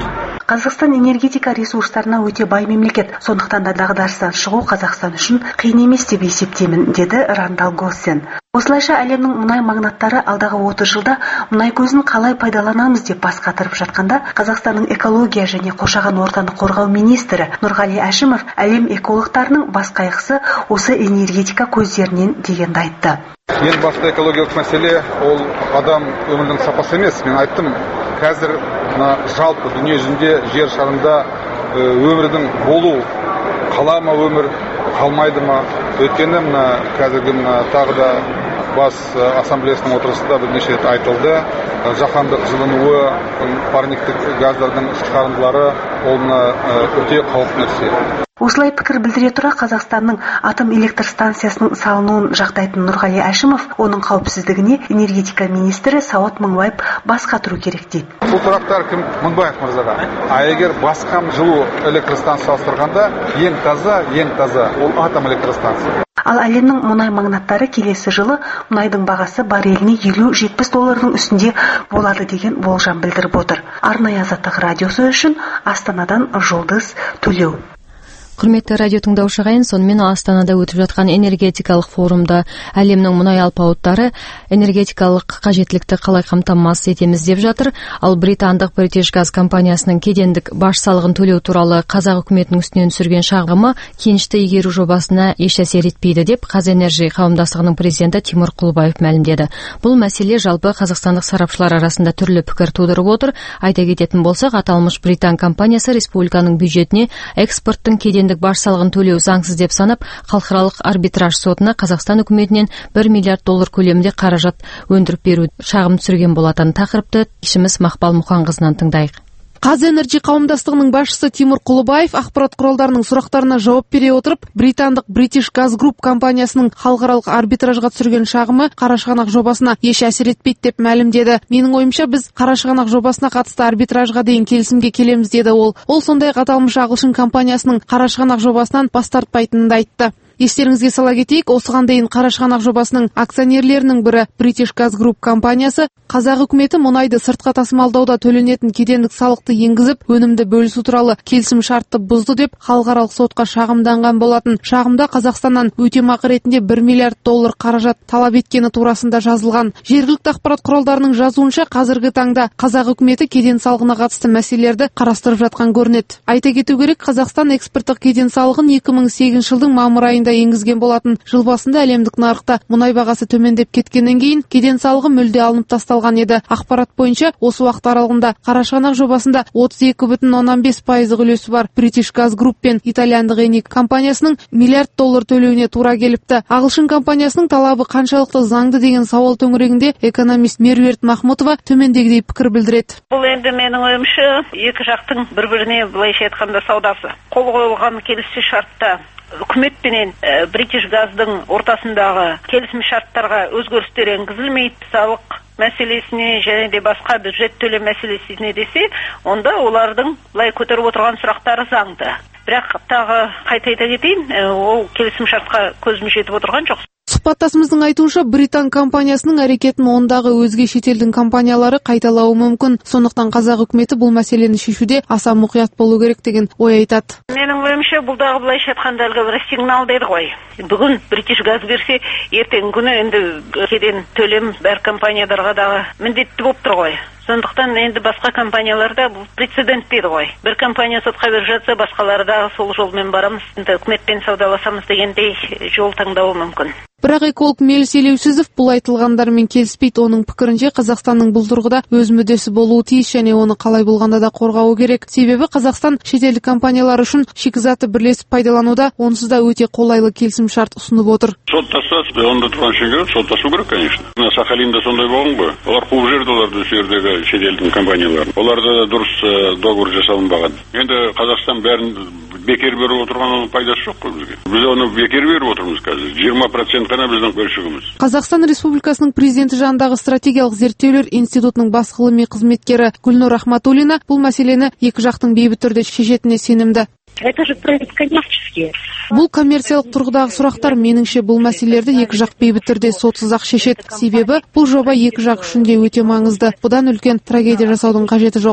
Қазақстан энергетика ресурстарына өте бай мемлекет, сондықтан да дағдарыстан шығу Қазақстан үшін қиын емес деп есептеймін, деді Рандал Госсен. Осылайша әлемнің мұнай магнаттары алдағы отыз жылда мұнай көзін қалай пайдаланамыз деп бас қатырып жатқанда, Қазақстанның экология және қоршаған ортаны қорғау министрі Нұрғали Әшімов әлем экологтарының бас қайғысы осы энергетика көздерінен дегенді айтты. Ең басты экологиялық мәселе ол адам өмірінің сапасы емес. Мен айттым, қазір жалпы дүние жүзінде жер шарында өмірдің болу, қала ма өмір, қалмайды ма? Өйткені мына қазіргі тағы да бас ассамблеясының отырысында бірнеше рет айтылды. Жаһандық жылынуы, парниктік газдардың шығарындылары ол өте қауіпті нәрсе. Осылай пікір білдіре тұра Қазақстанның атом электр станциясының салынуын жақтайтын Нұрғали Әшімов оның қауіпсіздігіне энергетика министрі Сауат Мыңбаев бас қатыру керек дейді. Бұл сұрақтар кім? Мыңбаев мырзаға. А егер басқа жылу электр станциясы салыстырғанда ең таза, ең таза ол атом электр станциясы. Ал әлемнің мұнай магнаттары келесі жылы мұнайдың бағасы барреліне елу жетпіс доллардың үстінде болады деген болжам білдіріп отыр. Арнайы Азаттық радиосы үшін Астанадан Жұлдыз Төлеу. Құрметті радио тыңдаушы ағайын, сонымен Астанада өтіп жатқан энергетикалық форумда әлемнің мұнай алпауыттары энергетикалық қажеттілікті қалай қамтамасыз етеміз деп жатыр. Ал британдық British Gas компаниясының кедендік баж салығын төлеу туралы қазақ үкіметінің үстінен түсірген шағымы кенішті игеру жобасына еш әсер етпейді деп Қазэнерджи қауымдастығының президенті Тимур Құлыбаев мәлімдеді. Бұл мәселе жалпы қазақстандық сарапшылар арасында түрлі пікір тудырып отыр. Айта кететін болсақ, аталмыш британ компаниясы республиканың бюджетіне экспорттың кеден баж салығын төлеу заңсыз деп санап, халықаралық арбитраж сотына Қазақстан үкіметінен бір миллиард доллар көлемінде қаражат өндіріп беру шағым түсірген болатын. Тақырыпты тілшіміз Мақпал Мұқанқызынан тыңдайық. Қазэнерджи қауымдастығының басшысы Тимур Құлыбаев ақпарат құралдарының сұрақтарына жауап бере отырып, британдық British Gas Group компаниясының халықаралық арбитражға түсірген шағымы Қарашығанақ жобасына еш әсер етпейді деп мәлімдеді. Менің ойымша, біз Қарашығанақ жобасына қатысты арбитражға дейін келісімге келеміз, деді ол. Ол сондай-ақ аталмыш ағылшын компаниясының Қарашығанақ жобасынан бас тартпайтынын да айтты. Естеріңізге сала кетейік, осыған дейін Қарашығанақ жобасының акционерлерінің бірі British Gas Group компаниясы қазақ үкіметі мұнайды сыртқа тасымалдауда төленетін кедендік салықты енгізіп, өнімді бөлісу туралы келісім шартты бұзды деп халықаралық сотқа шағымданған болатын. Шағымда Қазақстаннан өтемақы ретінде бір миллиард доллар қаражат талап еткені турасында жазылған. Жергілікті ақпарат құралдарының жазуынша, қазіргі таңда қазақ үкіметі кеден салығына қатысты мәселелерді қарастырып жатқан көрінеді. Айта кету керек, Қазақстан экспорттық кеден салығын екі мың сегізінші жылдың мамыр айында енгізген болатын. Жыл басында әлемдік нарықта мұнай бағасы төмендеп кеткеннен кейін кеден салығы мүлде алынып тасталған еді. Ақпарат бойынша, осы уақыт аралығында Қарашығанақ жобасында отыз екі бүтін оннан бес пайыздық үлесі бар British Gas Group пен итальяндық Enik компаниясының миллиард доллар төлеуіне тура келіпті. Ағылшын компаниясының талабы қаншалықты заңды деген сауал төңірегінде экономист Меруерт Махмутова төмендегідей пікір білдіреді. Бұл енді менің ойымша, екі жақтың бір-біріне былайша айтқанда саудасы. Қол қойылған келісім шартта үкімет пенен British Газдың ортасындағы келісім шарттарға өзгерістер енгізілмейді, салық мәселесіне және де басқа бюджет төлем мәселесіне десе, онда олардың былай көтеріп отырған сұрақтары заңды. Бірақ тағы қайта айта кетейін, ол келісім шартқа көзім жетіп отырған жоқ. Сұхбаттасымыздың айтуынша, британ компаниясының әрекетін ондағы өзге шетелдің компаниялары қайталауы мүмкін. Сондықтан қазақ үкіметі бұл мәселені шешуде аса мұқият болу керек деген ой айтады. Менің ойымша, бұлдағы былайша айтқанда бір сигнал дейді ғой. Бүгін British Gas берсе, ертең күні енді кеден төлем бәр компанияларға да міндетті болып тұр ғой. Сондықтан енді басқа компанияларда бұл прецедент дейді ғой. Бір компания сотқа беріп жатса, басқаларда сол жолмен барамыз, үкіметпен саудаласамыз дегендей жол таңдауы мүмкін. Бірақ эколог Мелис Елеусізов бұл айтылғандармен келіспейді. Оның пікірінше, Қазақстанның бұл тұрғыда өз мүддесі болуы тиіс және оны қалай болғанда да қорғауы керек. Себебі Қазақстан шетелдік компаниялар үшін шикізатты бірлесіп пайдалануда онсыз да өте қолайлы келісім шарт ұсынып отыр. Соттасасы, онда тұрған үшін соттасу керек, конечно. Сахалинда сондай болған ғой. Олар қуып жерді оларды осы жердегі шетелдің компанияларын. Оларда дұрыс договор жасалынбаған. Енді Қазақстан бәрін бекер беріп отырған оның пайдасы жоқ қой бізге. Біз оны бекер беріп отырмыз қазір. жиырма процент қана біздің бөлшегіміз. Қазақстан Республикасының президенті жанындағы стратегиялық зерттеулер институтының бас ғылыми қызметкері Гүлнұр Рахматуллина бұл мәселені екі жақтың бейбіт түрде шешетініне сенімді. Это же коммерческие. Бұл коммерциялық тұрғыдағы сұрақтар, меніңше бұл мәселелерді екі жақ бейбіт түрде сотсыз-ақ шешеді. Себебі бұл жоба екі жақ үшін де өте маңызды. Бұдан үлкен трагедия жасаудың қажеті жоқ.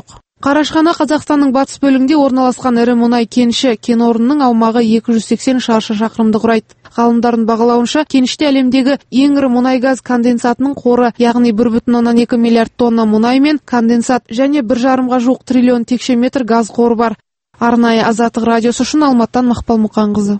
Қарашхана Қазақстанның батыс бөлігінде орналасқан ірі мұнай кеніші. Кен орнының аумағы екі жүз сексен шаршы шақырымды құрайды. Ғалымдардың бағалауынша, кеніште әлемдегі ең ірі мұнай газ конденсатының қоры, яғни бір бүтін оннан екі миллиард тонна мұнай мен конденсат және бір жарымға жуық триллион текше метр газ қоры бар. Арнайы Азаттық радиосы үшін Алматтан Мақпал Мұқанқызы.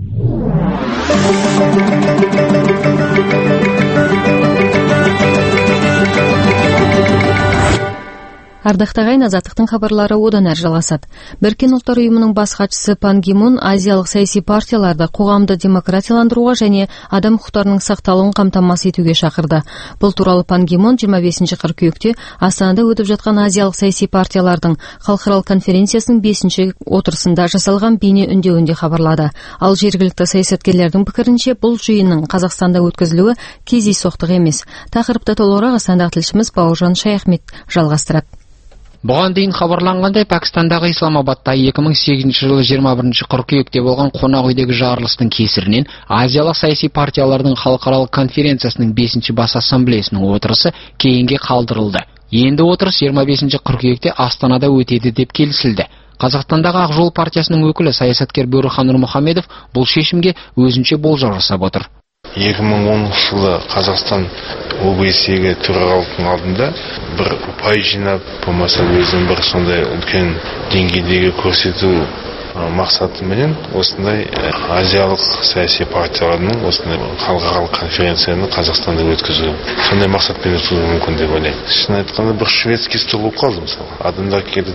Ардақты ағайын, Азаттықтың хабарлары одан әрі жалғасады. Біріккен ұлттар ұйымының бас хатшысы Пан Ги Мун азиялық саяси партияларды қоғамды демократияландыруға және адам құқықтарының сақталуын қамтамасыз етуге шақырды. Бұл туралы Пан Ги Мун жиырма бесінші қыркүйекте Астанада өтіп жатқан азиялық саяси партиялардың халықаралық конференциясының бесінші отырысында жасалған бейне үндеуінде хабарлады. Ал жергілікті саясаткерлердің пікірінше, бұл жиынның Қазақстанда өткізілуі кездейсоқтық емес. Тақырыпты толығырақ Астанадағы тілшіміз Бауыржан Шаяхмет жалғастырады. Бұған дейін хабарланғандай, Пәкістандағы Исламабадта екі мың сегізінші жылы жиырма бірінші қыркүйекте болған қонақ үйдегі жарылыстың кесірінен азиялық саяси партиялардың халықаралық конференциясының бесінші бас ассамблеясының отырысы кейінге қалдырылды. Енді отырыс жиырма бесінші қыркүйекте Астанада өтеді деп келісілді. Қазақстандағы Ақ жол партиясының өкілі саясаткер Бөріхан Нұрмұхамедов бұл шешімге өзінше болжау жасап отыр. екі мың оныншы жылы Қазақстан о бэ эс-ге төрағалықтың алдында бір ұпай жинап, болмаса өзін бір сондай үлкен деңгейдегі көрсету мақсатыменен осындай азиялық саяси партияларының осындай халықаралық конференцияны Қазақстанда өткізу. Сондай мақсатпен өткізу мүмкін деп ойлаймын. Шын айтқанда бір шведский стол болып қалды мысалы. Адамдар келді,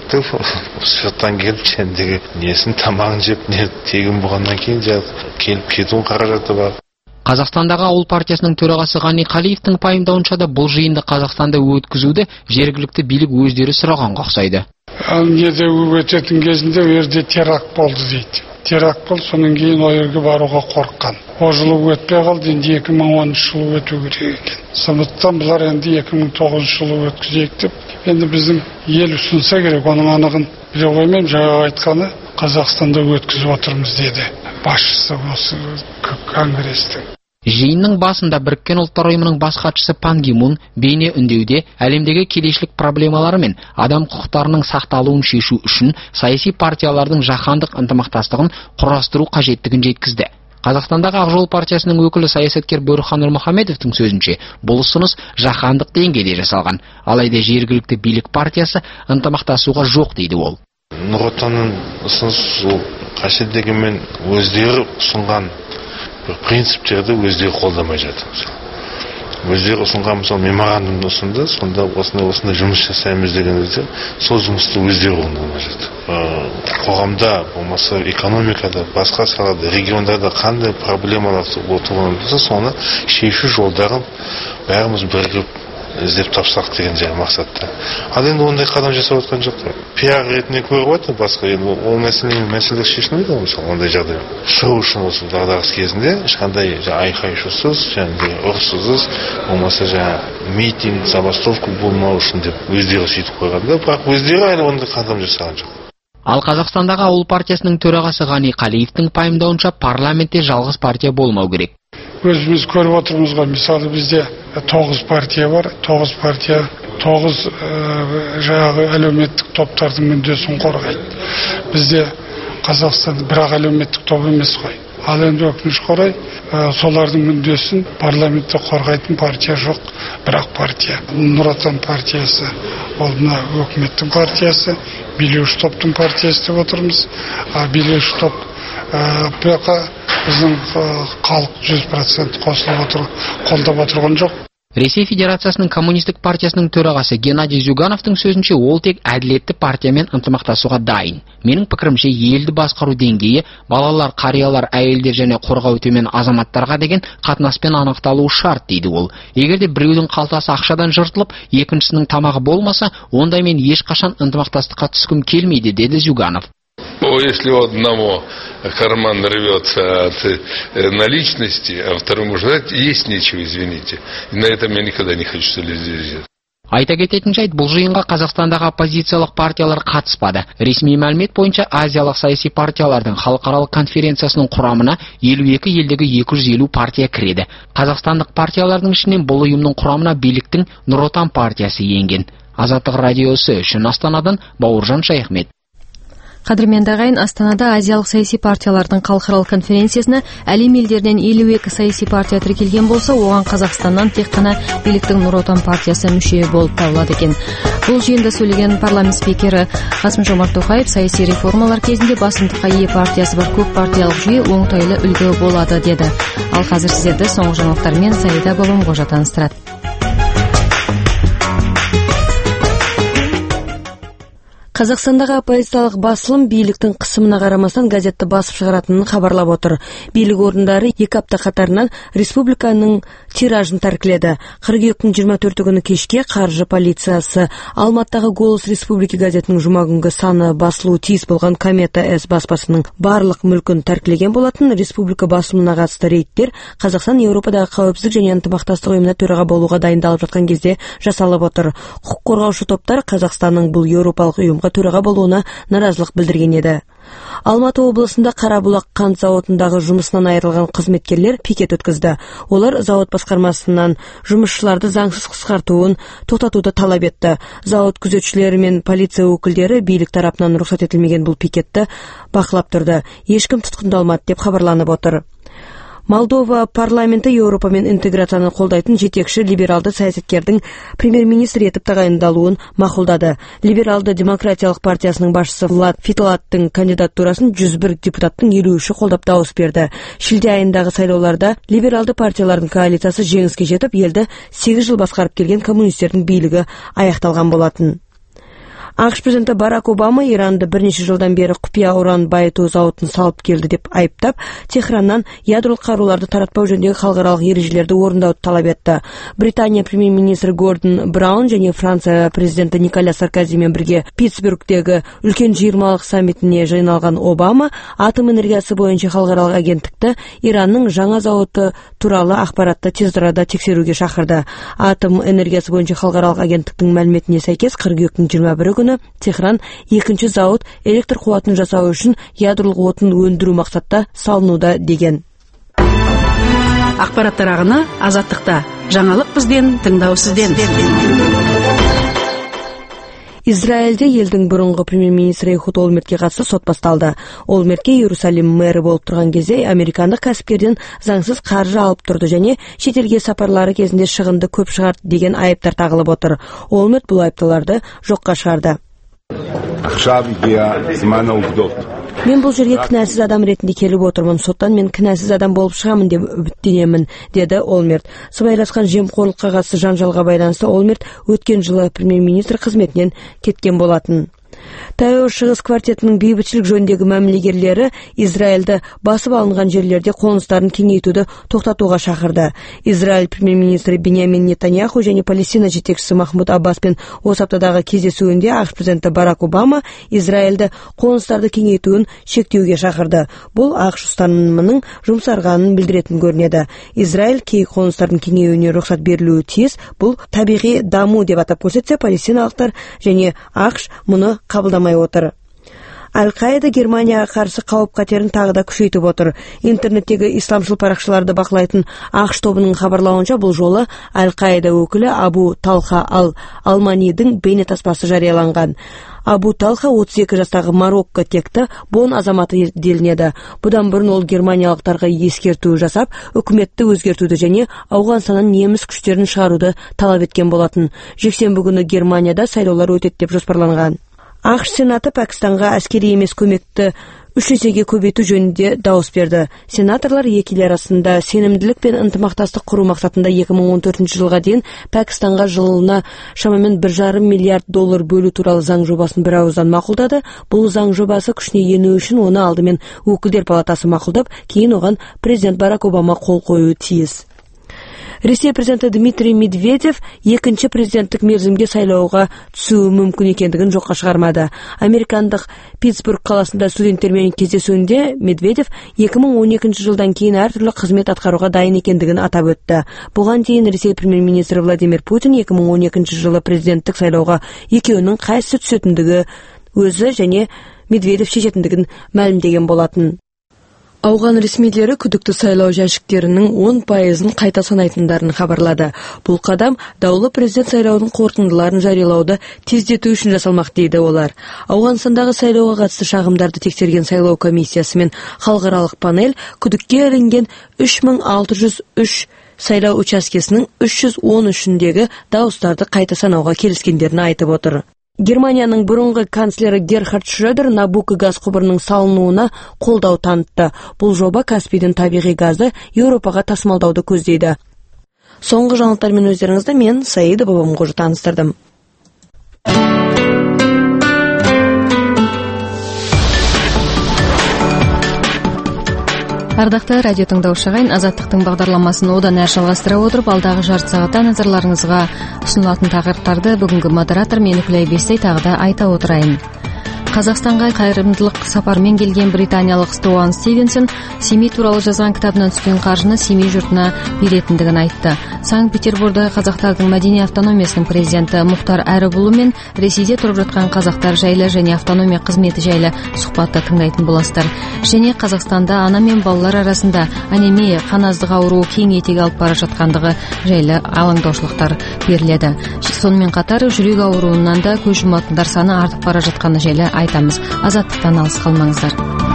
сырттан келіп, жәндегі несін тамағын жеп, не тегін болғаннан кейін келіп кетуін қаражаты бар. Қазақстандағы ауыл партиясының төрағасы Ғани Қалиевтің пайымдауынша да бұл жиынды Қазақстанда өткізуді жергілікті билік өздері сұрағанға ұқсайды. Неде өтетін кезінде жерде теракт болды дейді. Теракт болды, соның кейін ол жерге баруға қорыққан. Ол жылы өтпей қалды, енді екі мың оныншы жылы өту керек екен. Сондықтан бұлар енді екі мың тоғызыншы жылы өткізейік деп, енді біздің ел ұсынса керек, оның анығын біле қоймаймын. Жаңа айтқаны Қазақстанда өткізіп отырмыз деді басшысы осы конгрестің. Жиынның басында Біріккен ұлттар ұйымының бас хатшысы Пан Ги Мун бейне үндеуде әлемдегі келешілік проблемалары мен адам құқықтарының сақталуын шешу үшін саяси партиялардың жаһандық ынтымақтастығын құрастыру қажеттігін жеткізді. Қазақстандағы Ақ жол партиясының өкілі саясаткер Бөріхан Нұрмұхамедовтың сөзінше, бұл ұсыныс жаһандық деңгейде жасалған. Алайда жергілікті билік партиясы ынтымақтасуға жоқ дейді ол. Нұр Отанның ұсынысы қажет дегенмен өздері ұсынған принциптерді өздері қолдамай жатыр. Өздері ұсынған мысалы меморандумды ұсынды, сонда осындай осындай жұмыс жасаймыз деген кезде сол жұмысты өздері орындамай жатыр. Қоғамда, болмаса экономикада, басқа салада, региондарда қандай проблемалар отырған болса, соны шешу жолдарын бәріміз бірігіп іздеп тапсақ деген жай мақсатта. Ал енді ондай қадам жасап отқан жоқ. Пиар ретінде көріп отыр, басқа енді ол мәселе мәселе шешілмейді ғой, мысалы ондай жағдай. Шығу үшін осы дағдарыс кезінде ешқандай айқай-шусыз, және ұрсызсыз, болмаса жаңа митинг, забастовка болмау үшін деп өздері сөйтіп қойғанда, бірақ өздері әлі ондай қадам жасаған жоқ. Ал Қазақстандағы ауыл партиясының төрағасы Ғани Қалиевтің пайымдауынша парламентте жалғыз партия болмау керек. Өзіміз көріп отырмыз ғой, мысалы бізде тоғыз партия бар, тоғыз партия, тоғыз жаңағы әлеуметтік топтардың мүддесін қорғайды. Бізде Қазақстан бірақ әлеуметтік топ емес қой. Ал енді өкінішке орай солардың мүддесін парламентте қорғайтын партия жоқ, бірақ партия. Нұр Отан партиясы, ол мына өкіметтің партиясы, билеуші топтың партиясы деп отырмыз. Билеуші топ біздің халық жүз процент қосылып отыр, қолдап отырған жоқ. Ресей Федерациясының коммунистік партиясының төрағасы Геннадий Зюгановтың сөзінше, ол тек әділетті партиямен ынтымақтасуға дайын. Менің пікірімше, елді басқару деңгейі балалар, қариялар, әйелдер және қорғау төмен азаматтарға деген қатынаспен анықталуы шарт дейді ол. Егер де біреудің қалтасы ақшадан жыртылып, екіншісінің тамағы болмаса, онда мен ешқашан ынтымақтастыққа түскім келмейді, деді Зюганов. Если у одного карман рвется от наличности, а второму ждать есть нечего, извините. И на этом я никогда не хочу солидаризироваться. Айта кететін жайт, бұл жиынға Қазақстандағы оппозициялық партиялар қатыспады. Ресми мәлімет бойынша азиялық саяси партиялардың халықаралық конференциясының құрамына елу екі елдегі екі жүз елу партия кіреді. Қазақстандық партиялардың ішінен бұл ұйымның құрамына биліктің Нұр Отан партиясы енген. Азаттық радиосы үшін Астанадан Бауыржан Шаяхмет. Қадірменді ағайын, Астанада азиялық саяси партиялардың халықаралық конференциясына әлем елдерінен елу екі саяси партия тіркелген болса, оған Қазақстаннан тек қана биліктің Нұр Отан партиясы мүше болып табылады екен. Бұл жиында сөйлеген парламент спикері Қасым-Жомарт Тоқаев саяси реформалар кезінде басымдыққа ие партиясы бар көп партиялық жүйе оңтайлы үлгі болады деді. Ал қазір сіздерді соңғы жаңалықтармен Саида Балонғожа таныстырады. Қазақстандағы оппозициялық басылым биліктің қысымына қарамастан газетті басып шығаратынын хабарлап отыр. Билік орындары екі апта қатарынан республиканың тиражын тәркіледі. Қыркүйектің жиырма төрті күні кешке қаржы полициясы Алматыдағы Голос Республики газетінің жұма күнгі саны басылуы тиіс болған Комета С баспасының барлық мүлкін тәркілеген болатын. Республика басылымына қатысты рейдтер Қазақстан Еуропадағы қауіпсіздік және ынтымақтастық ұйымына төраға болуға дайындалып жатқан кезде жасалып отыр. Құқық қорғаушы топтар Қазақстанның бұл еуропалық ұйымға төраға болуына наразылық білдірген еді. Алматы облысында Қарабұлақ қант зауытындағы жұмысынан айырылған қызметкерлер пикет өткізді. Олар зауыт басқармасынан жұмысшыларды заңсыз қысқартуын тоқтатуды талап етті. Зауыт күзетшілері мен полиция өкілдері билік тарапынан рұқсат етілмеген бұл пикетті бақылап тұрды. Ешкім тұтқындалмады деп хабарланып отыр. Молдова парламенті Еуропамен интеграцияны қолдайтын жетекші либералды саясаткердің премьер-министр етіп тағайындалуын мақұлдады. Либералды демократиялық партиясының басшысы Влад Фитлаттың кандидатурасын жүз бір депутаттың елу үші қолдап дауыс берді. Шілде айындағы сайлауларда либералды партиялардың коалициясы жеңіске жетіп, елді сегіз жыл басқарып келген коммунистердің билігі аяқталған болатын. ақш президенті Барак Обама Иранды бірнеше жылдан бері құпия уран байыту зауытын салып келді деп айыптап, Техраннан ядролық қаруларды таратпау жөніндегі халықаралық ережелерді орындауды талап етті. Британия премьер-министрі Гордон Браун және Франция президенті Николя Саркозимен бірге Питтсбургтегі үлкен жиырмалық саммитіне жиналған Обама атом энергиясы бойынша халықаралық агенттікті Иранның жаңа зауыты туралы ақпаратты тез арада тексеруге шақырды. Атом энергиясы бойынша халықаралық агенттіктің мәліметіне сәйкес қыркүйектің жиырма бірі күні Техран екінші зауыт электр қуатын жасау үшін ядролық отын өндіру мақсатта салынуда деген. Ақпараттар ағыны Азаттықта. Жаңалық бізден, тыңдау сізден. Израильде елдің бұрынғы премьер-министрі Эхуд Олмертке қатысты сот басталды. Олмертке Иерусалим мэрі болып тұрған кезде американдық кәсіпкерден заңсыз қаржы алып тұрды және шетелге сапарлары кезінде шығынды көп шығарды деген айыптар тағылып отыр. Олмерт бұл айыпталарды жоққа шығарды. Мен бұл жерге кінәсіз адам ретінде келіп отырмын. Соттан мен кінәсіз адам болып шығамын деп үміттенемін, деді Олмерт. Сыбайласқан жемқорлыққа қатысты жанжалға байланысты Олмерт өткен жылы премьер-министр қызметінен кеткен болатын. Таяу шығыс квартетінің бейбітшілік жөніндегі мәмілегерлері Израильді басып алынған жерлерде қоныстарын кеңейтуді тоқтатуға шақырды. Израиль премьер-министрі Беньямин Нетаньяху және Палестина жетекшісі Махмуд Аббаспен осы аптадағы кездесуінде ақш президенті Барак Обама Израильді қоныстарды кеңейтуін шектеуге шақырды. Бұл ақш ұстанымының жұмсарғанын білдіретін көрінеді. Израиль кей қоныстардың кеңеюіне рұқсат берілуі тиіс. Бұл табиғи даму деп атап көрсетсе, палестиналықтар және ақш мұны қабылдамай отыр. Аль-Қаида Германияға қарсы қауіп қатерін тағы да күшейтіп отыр. Интернеттегі исламшыл парақшаларды бақылайтын ақш тобының хабарлауынша, бұл жолы Аль-Қаида өкілі Абу Талха Ал-Алманидің бейнетаспасы жарияланған. Абу Талха отыз екі жастағы Марокко текті Бон азаматы делінеді. Бұдан бұрын ол германиялықтарға ескерту жасап, үкіметті өзгертуді және Ауғанстаннан неміс күштерін шығаруды талап еткен болатын. Жексенбі күні Германияда сайлаулар өтеді деп жоспарланған. ақш Сенаты Пәкістанға әскери емес көмекті үш есеге көбейту жөнінде дауыс берді. Сенаторлар екі ел арасында сенімділік пен ынтымақтастық құру мақсатында екі мың он төртінші жылға дейін Пәкістанға жылына шамамен бір жарым миллиард доллар бөлу туралы заң жобасын бір ауыздан мақұлдады. Бұл заң жобасы күшіне ену үшін оны алдымен өкілдер палатасы мақұлдап, кейін оған президент Барак Обама қол қоюы тиіс. Ресей президенті Дмитрий Медведев екінші президенттік мерзімге сайлауға түсуі мүмкін екендігін жоққа шығармады. Американдық Питтсбург қаласында студенттермен кездесуінде Медведев екі мың он екінші жылдан кейін әртүрлі қызмет атқаруға дайын екендігін атап өтті. Бұған дейін Ресей премьер-министрі Владимир Путин екі мың он екінші жылы президенттік сайлауға екеуінің қайсысы түсетіндігі өзі және Медведев шешетіндігін мәлімдеген болатын. Ауған ресмилері күдікті сайлау жәшіктерінің он пайызын қайта санайтындарын хабарлады. Бұл қадам даулы президент сайлауының қорытындыларын жариялауды тездету үшін жасалмақ дейді олар. Ауғанстандағы сайлауға қатысты шағымдарды тексерген сайлау комиссиясы мен халықаралық панель күдікке ілінген үш мың алты жүз үш сайлау учаскесінің үш жүз он үшіндегі дауыстарды қайта санауға келіскендерін айтып отыр. Германияның бұрынғы канцлері Герхард Шредер Набуко газ құбырының салынуына қолдау танытты. Бұл жоба Каспийдің табиғи газды Еуропаға тасымалдауды көздейді. Соңғы жаңалықтармен өздеріңізді мен Саида Бабамқожа таныстырдым. Ардақты радио тыңдаушы ағайын, Азаттықтың бағдарламасын одан әрі жалғастыра отырып, алдағы жарты сағатта назарларыңызға ұсынылатын тақырыптарды бүгінгі модератор мен Үкілай Бестей тағы да айта отырайын. Қазақстанға қайырымдылық сапармен келген британиялық Струан Стивенсон Семей туралы жазған кітабынан түскен қаржыны Семей жұртына беретіндігін айтты. Санкт-Петербургда қазақтардың мәдени автономиясының президенті Мұхтар Әрібұлы мен Ресейде тұрып жатқан қазақтар жайлы және автономия қызметі жайлы сұхбатты тыңдайтын боласыздар. Және Қазақстанда ана мен балалар арасында анемия, қаназдық ауруы кең етек алып бара жатқандығы жайлы алаңдаушылықтар беріледі. Сонымен қатар жүрек ауруынан да көз жұматындар саны артып бара жатқаны жайлы айтамыз. Азаттықтан алыс қалмаңыздар.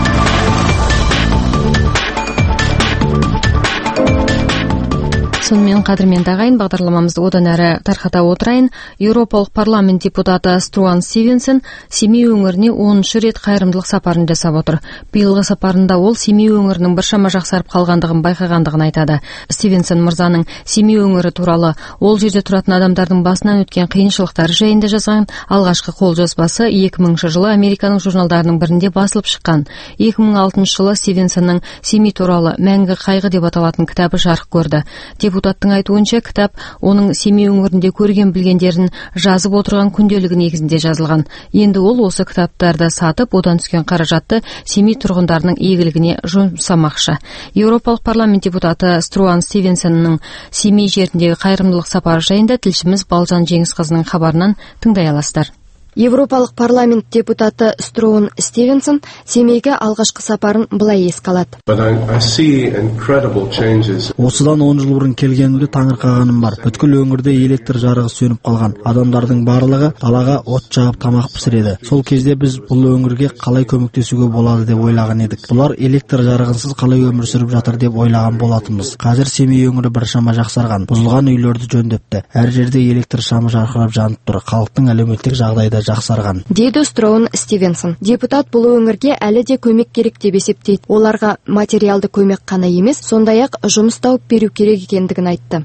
Сонымен қадірмен ағайын, бағдарламамызды одан әрі тарқата отырайын. Еуропалық парламент депутаты Струан Стивенсон Семей өңіріне оныншы рет қайырымдылық сапарын жасап отыр. Биылғы сапарында ол Семей өңірінің біршама жақсарып қалғандығын байқағандығын айтады. Стивенсон мырзаның Семей өңірі туралы, ол жерде тұратын адамдардың басынан өткен қиыншылықтары жайында жазған алғашқы қолжазбасы екі мыңыншы жылы Американың журналдарының бірінде басылып шыққан. екі мың алтыншы жылы Стивенсонның Семей туралы мәңгі қайғы деп аталатын кітабы жарық көрді. Депутаттың айтуынша, кітап оның Семей өңірінде көрген білгендерін жазып отырған күнделігі негізінде жазылған. Енді ол осы кітаптарды сатып, одан түскен қаражатты Семей тұрғындарының игілігіне жұмсамақшы. Еуропалық парламент депутаты Струан Стивенсонның Семей жеріндегі қайырымдылық сапары жайында тілшіміз Балжан Жеңісқызының хабарынан тыңдай аласыздар. Еуропалық парламент депутаты Струан Стивенсон Семейге алғашқы сапарын былай еске алады. Осыдан он жыл бұрын келгенімде таңырқағаным бар. Бүткіл өңірде электр жарығы сөніп қалған. Адамдардың барлығы далаға от жағып тамақ пісіреді. Сол кезде біз бұл өңірге қалай көмектесуге болады деп ойлаған едік. Бұлар электр жарығынсыз қалай өмір сүріп жатыр деп ойлаған болатынбыз. Қазір Семей өңірі біршама жақсарған. Бұзылған үйлерді жөндепті. Әр жерде электр шамы жарқырап жанып тұр. Халықтың әлеуметтік жағдайда жақсарған. Дейді Струан Стивенсон. Депутат бұл өңірге әлі де көмек керек деп есептейді. Оларға материалды көмек қана емес, сондай-ақ жұмыс тауып беру керек екендігін айтты.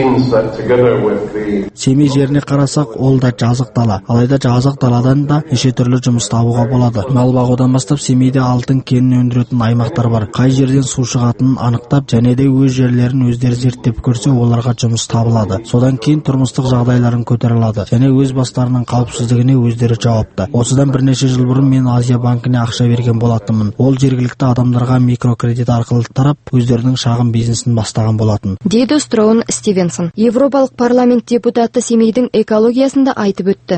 Семей жеріне қарасақ, ол да жазық дала. Алайда жазық даладан да неше түрлі жұмыс табуға болады. Мал бағудан бастап Семейде алтын кенін өндіретін аймақтар бар. Қай жерден су шығатынын анықтап, және де өз жерлерін өздері зерттеп көрсе, оларға жұмыс табылады. Содан кейін тұрмыстық жағдайларын көтеріледі, және өз бастарының қауіпсіздігіне өздері жауапты. Осыдан бірнеше жыл бұрын мен Азия банкіне ақша берген болатынмын. Ол жергілікті адамдарға микрокредит арқылы тарап, өздерінің шағын бизнесін бастаған болатын. Дейді Струан Стивенсон. Европалық парламент депутаты Семейдің экологиясында айтып өтті.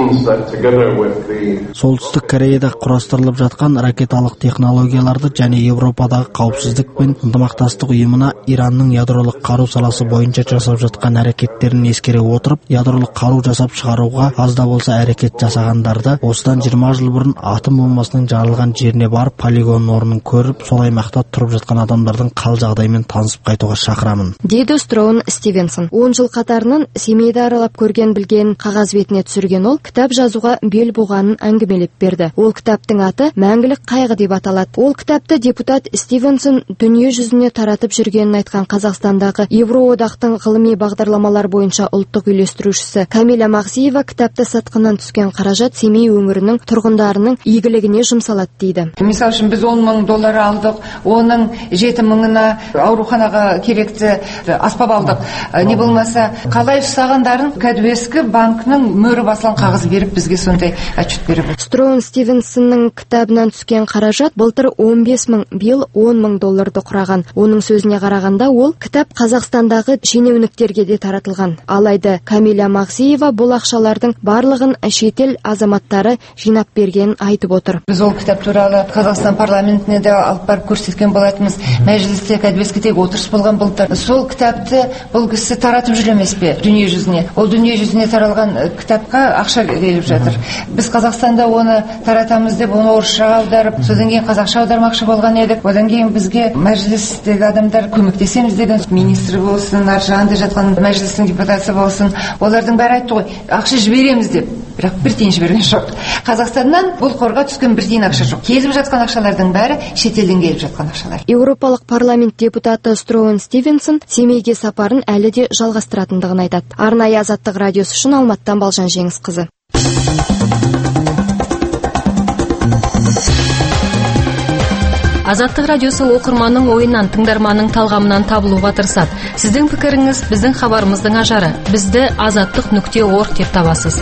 Солтүстік Кореяда құрастырылып жатқан ракеталық технологияларды және Европадағы қауіпсіздік пен ынтымақтастық ұйымына Иранның ядролық қару саласы бойынша жасап жатқан әрекеттерін ескере отырып, ядролық қару жасап шығаруға аз да болса әрекет жасағандарды осыдан жиырма жыл бұрын атом бомбасының жарылған жеріне барып, полигон орнын көріп, сол аймақта тұрып жатқан адамдардың қал жағдаймен танысып қайтуға шақырамын. Дейді Струан Стивенсон. он жыл қатарынан Семейді аралап көрген білген қағаз бетіне түсірген ол кітап жазуға бел буғанын әңгімелеп берді. Ол кітаптың аты Мәңгілік қайғы деп аталады. Ол кітапты депутат Стивенсон дүние жүзіне таратып жүргенін айтқан Қазақстандағы Евроодақтың ғылыми бағдарламалар бойынша ұлттық үйлестірушісі Камиля Мағзиева кітапты сатқаннан түскен қаражат Семей өңірінің тұрғындарының игілігіне жұмсалады дейді. Мысалы үшін біз он мың доллар алдық, оның жеті мыңына ауруханаға керекті аспап алдық. Не болмаса, қалай ұстағандарын кәдуескі банкның мөрі басылған қағаз беріп, бізге сондай отчет беріп. Струан Стивенсонның кітабынан түскен қаражат былтыр он бес мың, биыл он мың долларды құраған. Оның сөзіне қарағанда, ол кітап Қазақстандағы шенеуніктерге де таратылған. Алайда Камиля Мағзиева бұл ақшалардың барлығын шетел азаматтары жинап бергенін айтып отыр. Біз ол кітап туралы Қазақстан парламентіне де алып барып көрсеткен болатынбыз. Мәжілісте кәдебеске отырыс болған былтыр. Сол кітапты бұл кісі таратып жүр емес пе дүние жүзіне? Ол дүние жүзіне таралған кітапқа ақша келіп жатыр. Біз Қазақстанда оны таратамыз деп, оны орысшаға аударып, содан кейін қазақша аудармақшы болған едік. Одан кейін бізге мәжілістегі адамдар көмектесеміз деген, министр болсын, ар жағында жатқан мәжілістің депутаты болсын, олардың бәрі айтты ғой, ақша жібереміз деп. Бірақ бір тиын жіберген жоқ. Қазақстаннан бұл қорға түскен бір тиын ақша жоқ. Келіп жатқан ақшалардың бәрі шетелден келіп жатқан ақшалар. Еуропалық парламент депутаты Строуэн Стивенсон Семейге сапарын әлі де жалғастыратындығын айтады. Арнайы Азаттық радиосы үшін Алматтан Балжан Жеңісқызы. Азаттық радиосы оқырманның ойынан, тыңдарманның талғамынан табылуға тырысады. Сіздің пікіріңіз біздің хабарымыздың ажары. Бізді азаттық нүкте орг деп табасыз.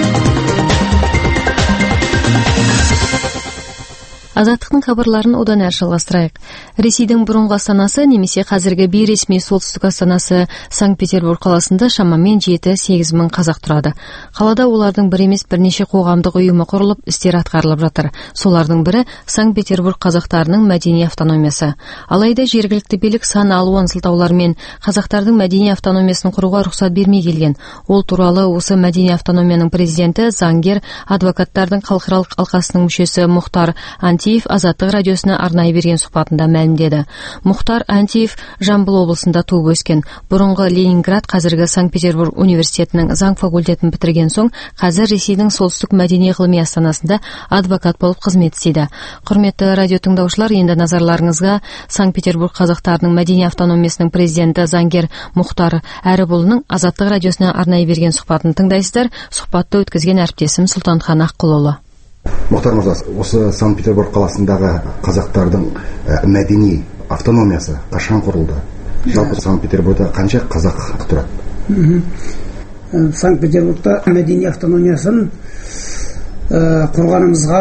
Азаттықтың хабарларын одан әрі жалғастырайық. Ресейдің бұрынғы астанасы немесе қазіргі бейресми солтүстік астанасы Санкт-Петербург қаласында шамамен жеті-сегіз мың қазақ тұрады. Қалада олардың бір емес бірнеше қоғамдық ұйымы құрылып, істер атқарылып жатыр. Солардың бірі Санкт-Петербург қазақтарының мәдени автономиясы. Алайда жергілікті билік сан алуан сылтаулармен қазақтардың мәдени автономиясын құруға рұқсат бермей келген. Ол туралы осы мәдени автономияның президенті, заңгер, адвокаттардың халықаралық алқасының мүшесі Мұхтар Антиев Азаттық радиосына арнайы берген сұхбатында мәлімдеді. Мұхтар Антиев Жамбыл облысында туып өскен. Бұрынғы Ленинград, қазіргі Санкт-Петербург университетінің заң факультетін бітірген соң, қазір Ресейдің солтүстік мәдени ғылыми астанасында адвокат болып қызмет істейді. Құрметті радио тыңдаушылар, енді назарларыңызға Санкт-Петербург қазақтарының мәдени автономиясының президенті, заңгер Мұхтар Әріпұлының Азаттық радиосына арнайы берген сұхбатын тыңдайсыздар. Сұхбатты өткізген әріптесім Сұлтанхан Аққұлұлы. Мұхтар мырза, осы Санкт-Петербург қаласындағы қазақтардың мәдени автономиясы қашан құрылды? Жалпы Санкт-Петербургда қанша қазақ тұрады? Санкт-Петербургта мәдени автономиясын құрғанымызға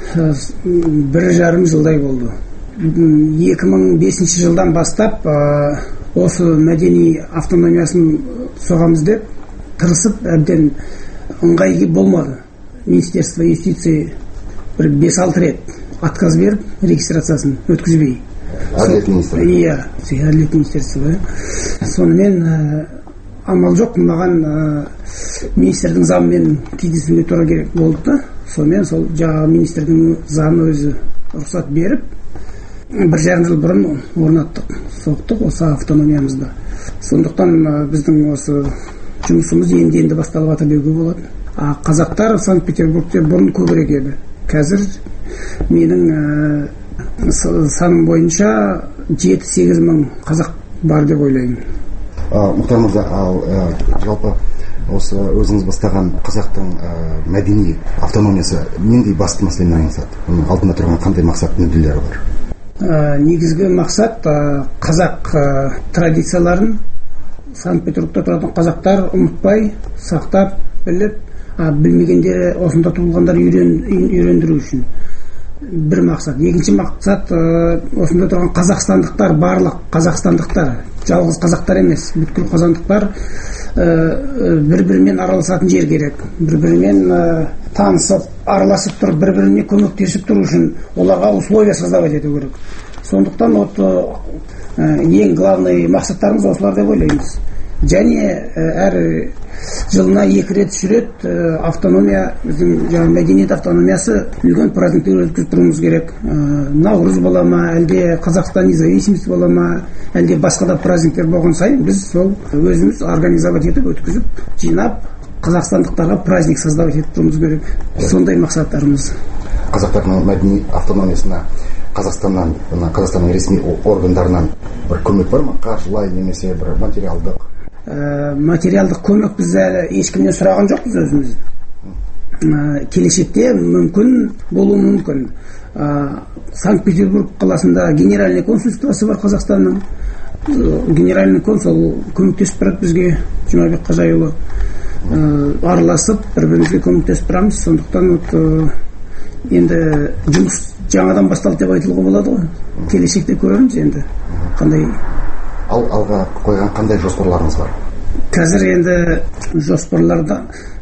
бір жарым жылдай болды. екі мың бесінші жылдан бастап осы мәдени автономиясын соғамыз деп тырысып, әбден ыңғай болмады. Министерство юстиции бір бес-алты рет отказ беріп, регистрациясын өткізбей. Әділет министрі? Иә, әділет министерство. Сонымен амал жоқ, маған министрдің заңымен кездесуге тура керек болды. Сонымен сол жаңағы министрдің заңы өзі рұқсат беріп, бір жарым жыл бұрын орнаттық, соқтық осы автономиямызда. Сондықтан біздің осы жұмысымыз енді-енді басталып жатыр деуге болады. Қазақтар Санкт-Петербургте бұрын көбірек еді. Қазір менің саным бойынша жеті-сегіз мың қазақ бар деп ойлаймын. Мұхтар мырза, ал жалпы осы өзіңіз бастаған қазақтың мәдени автономиясы нендей басты мәселемен айналысады? Оның алдында тұрған қандай мақсат мүдделері бар? Негізгі мақсат қазақ традицияларын Санкт-Петербургта тұратын қазақтар ұмытпай, сақтап, біліп, білмегендері осында туылғандар үйрендіру үшін бір мақсат. Екінші мақсат осында тұрған қазақстандықтар, барлық қазақстандықтар, жалғыз қазақтар емес, бүткіл қазақтар бір-бірімен араласатын жер керек. Бір-бірімен танысып, араласып тұрып, бір-біріне көмектесіп тұру үшін оларға условия создавать ету керек. Сондықтан ең главный мақсаттарымыз осылар деп ойлаймыз. Және әр жылына екі рет үш рет автономия, біздің мәдениет автономиясы үлкен праздниктер өткізіп тұруымыз керек. Наурыз бола ма, әлде Қазақстан независимость бола ма, әлде басқа да праздниктер болған сайын біз сол өзіміз организовать етіп, өткізіп, жинап, қазақстандықтарға праздник создавать етіп тұруымыз керек. Сондай мақсаттарымыз. Қазақтардың мәдени автономиясына Қазақстаннан, Қазақстанның ресми органдарынан бір көмек бар ма? Қаржылай немесе бір материалдық? Материалдық көмек біз әлі ешкімнен сұраған жоқпыз өзіміз. Келешекте мүмкін болуы мүмкін. Санкт-Петербург қаласында генеральный консульствосы бар Қазақстанның. Генеральный консул көмектесіп тұрады бізге, Жұмабек Қажайұлы. Араласып, бір-бірімізге көмектесіп тұрамыз. Сондықтан енді жұмыс жаңадан басталды деп айтылуға болады ғой. Келешекте көреміз енді қандай. Ал алға қойған қандай жоспарларыңыз бар? Қазір енді жоспарларда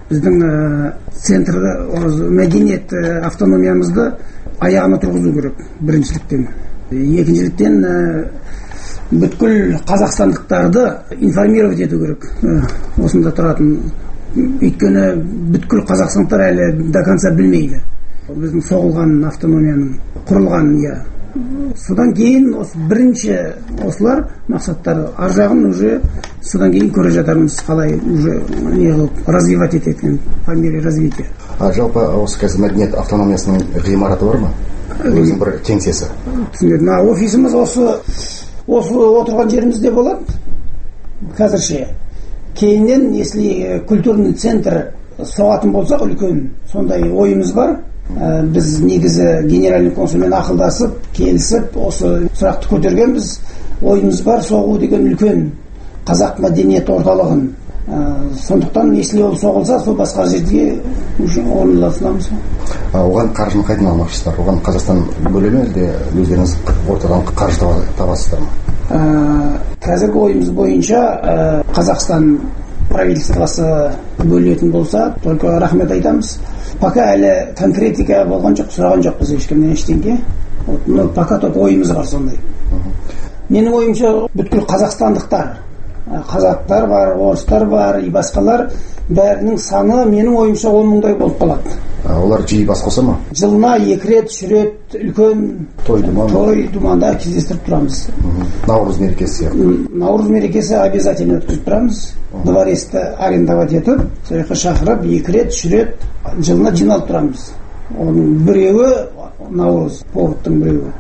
біздің центрді мәдениет автономиямызды аяғына тұрғызу керек біріншіліктен. Екіншіліктен бүткіл қазақстандықтарды информировать ету керек осында тұратын. Өйткені бүткіл қазақстандықтар әлі до конца білмейді біздің соғылған автономияның құрылғанын. Иә, содан кейін осы бірінші осылар мақсаттары, ар жағын уже содан кейін көре жатармыз қалай уже не қылып развивать ететін по мере развития. А жалпы осы қазір мәдениет автономиясының ғимараты бар ма? Өзінің бір кеңсесі. Түсінеді. Офисіміз осы осы отырған жерімізде болады қазірше. Кейіннен, если культурный центр соғатын болсақ, үлкен сондай ойымыз бар. Біз негізі генеральный консулмен ақылдасып, келісіп, осы сұрақты көтергенбіз. Ойымыз бар соғу деген үлкен қазақ мәдениет орталығын. Сондықтан, если ол соғылса, сол басқа жерде орналастырамыз. Оған қаржыны қайдан алмақшысыздар? Оған Қазақстан бөле ме, әлде өздеріңіз ортадан қаржы табасыздар ма? Қазіргі ойымыз бойынша Қазақстан правительствосы бөлетін болса, только рахмет айтамыз. Пока әлі конкретика болған жоқ, сұраған жоқ біз ешкімнен ештеңке. Но пока только ойымыз бар сондай. Менің ойымша бүткіл қазақстандықтар, қазақтар бар, орыстар бар, и басқалар бәрінің саны менің ойымша он мыңдай болып қалады. Олар жиі бас қоса ма? Жылына екі рет, үш рет үлкен той думан, той думанда кездестіріп тұрамыз. Наурыз мерекесі сияқты. Наурыз мерекесі обязательно өткізіп тұрамыз. Дворецті арендовать етіп, сол жаққа шақырып, екі рет, үш рет жылына жиналып тұрамыз. Оның біреуі Наурыз, поводтың біреуі.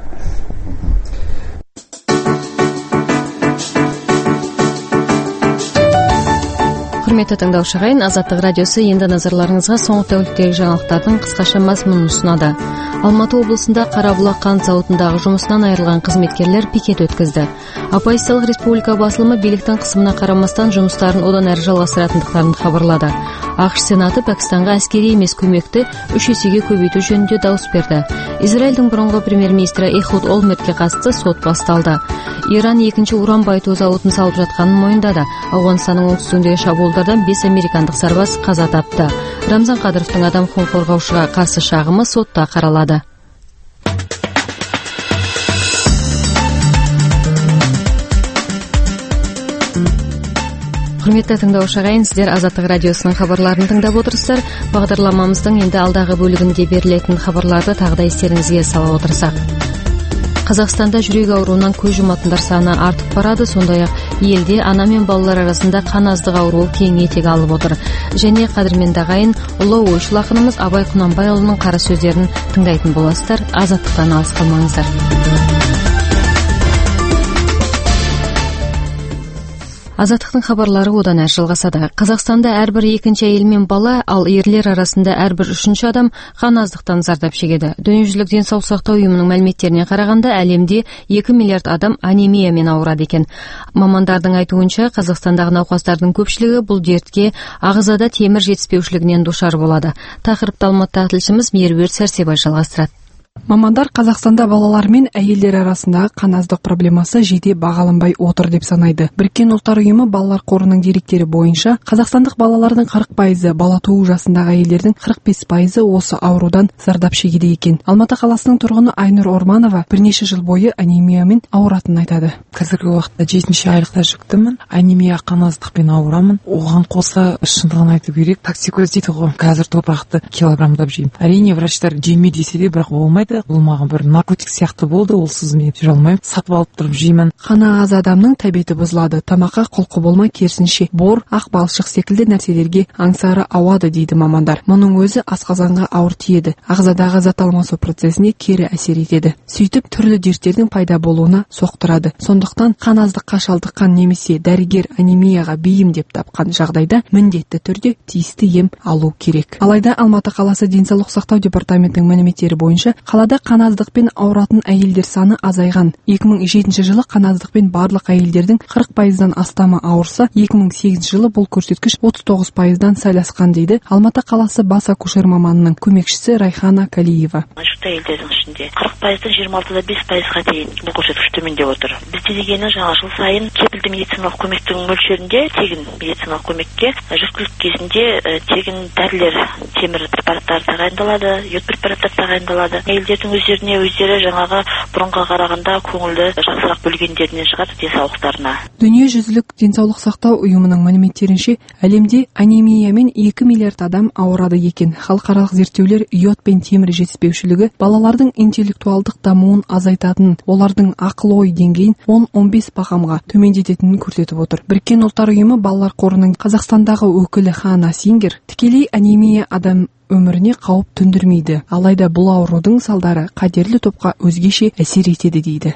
Құрметті тыңдаушы ағайын, Азаттық радиосы енді назарларыңызға соңғы тәуліктегі жаңалықтардың қысқаша мазмұнын ұсынады. Алматы облысында Қарабұлақ қант зауытындағы жұмысынан айырылған қызметкерлер пикет өткізді. Оппозициялық республика басылымы биліктің қысымына қарамастан жұмыстарын одан әрі жалғастыратындықтарын хабарлады. ақш Сенаты Пәкістанға әскери емес көмекті үш есеге көбейту жөнінде дауыс берді. Израильдің бұрынғы премьер-министрі Эхуд Олмертке қатысты сот басталды. Иран екінші уран байыту зауытын салып жатқанын мойындады. Ауғанстанның оңтүстігіндегі шабуылдардан бес американдық сарбаз қаза тапты. Рамзан Қадыровтың адам құқығын қорғаушыға қарсы шағымы сотта қаралады. Құрметті тыңдаушы ағайын, сіздер Азаттық радиосының хабарларын тыңдап отырсыздар. Бағдарламамыздың енді алдағы бөлігінде берілетін хабарларды тағы да естеріңізге сала отырсақ. Қазақстанда жүрек ауруынан көз жұматындар саны артып барады, сондай-ақ елде ана мен балалар арасында қан аздық ауруы кең етек алып отыр. Және қадірменді ағайын, ұлы ойшыл ақынымыз Абай Құнанбайұлының қара сөздерін тыңдайтын боласыздар. Азаттықтан алыс қалмаңыздар. Азаттықтың хабарлары одан әрі жалғасады. Қазақстанда әрбір екінші әйел мен бала, ал ерлер арасында әрбір үшінші адам қан аздықтан зардап шегеді. Дүниежүзілік денсаулық сақтау ұйымының мәліметтеріне қарағанда, әлемде екі миллиард адам анемиямен ауырады екен. Мамандардың айтуынша, Қазақстандағы науқастардың көпшілігі бұл дертке ағзада темір жетіспеушілігінен душар болады. Тақырыпты Алматыдағы тілшіміз Меруерт Сәрсебай жалғастырады. Мамандар Қазақстанда балалар мен әйелдер арасындағы қан аздық проблемасы жете бағаланбай отыр деп санайды. Біріккен ұлттар ұйымы балалар қорының деректері бойынша қазақстандық балалардың қырық пайызы, бала туу жасындағы әйелдердің қырық бес пайызы осы аурудан зардап шегеді екен. Алматы қаласының тұрғыны Айнұр Орманова бірнеше жыл бойы анемиямен ауыратынын айтады. Қазіргі уақытта жетінші айлықта жүктімін, анемия қан аздықпен ауырамын. Оған қоса шындығын айту керек, токсикоз дейді ғой. Қазір топырақты килограммдап жеймін. Әрине врачтар жеме десе де, бірақ болмайды. Ол маған бір наркотик сияқты болды, олсыз мен жүре алмаймын. Сатып алып тұрып жеймін. Қаны аз адамның тәбеті бұзылады. Тамаққа құлқы болмай, керісінше бор, ақ балшық секілді нәрселерге аңсары ауады дейді мамандар. Мұның өзі асқазанға ауыр тиеді. Ағзадағы зат алмасу процесіне кері әсер етеді. Сөйтіп түрлі дерттердің пайда болуына соқтырады. Сондықтан қан аздыққа шалдыққан немесе дәрігер анемияға бейім деп тапқан жағдайда міндетті түрде тиісті ем алу керек. Алайда Алматы қаласы денсаулық сақтау департаментінің мәліметтері бойынша қалада қан аздықпен ауыратын әйелдер саны азайған. екі мың жетінші жылы қан аздықпен барлық әйелдердің қырық пайыздан астамы ауырса, екі мың сегізінші жылы бұл көрсеткіш отыз тоғыз пайыздан сәл асқан дейді Алматы қаласы бас акушер маманының көмекшісі Райхана Калиева. Жүкті әйелдердің ішінде қырық пайыздан жиырма алты да бес пайызға дейін бұл көрсеткіш төмендеп отыр. Бізде дегені жаңа жыл сайын кепілді медициналық көмектің мөлшерінде тегін медициналық көмекке жүктілік кезінде тегін дәрілер, темір препараттар тағайындалады, йод препараттар тағайындалады. Әйелдердің өздеріне өздері жаңағы бұрынға қарағанда көңілді жақсырақ бөлгендерінен шығар денсаулықтарына. Дүниежүзілік денсаулық сақтау ұйымының мәліметтерінше, әлемде анемиямен екі миллиард адам ауырады екен. Халықаралық зерттеулер йод пен темір жетіспеушілігі балалардың интеллектуалдық дамуын азайтатынын, олардың ақыл-ой деңгейін он он бес бағамға төмендететінін көрсетіп отыр. Біріккен ұлттар ұйымы балалар қорының Қазақстандағы өкілі Хана Сингер тікелей анемия адам өміріне қауіп төндірмейді, алайда бұл аурудың салдары қатерлі топқа өзгеше әсер етеді дейді.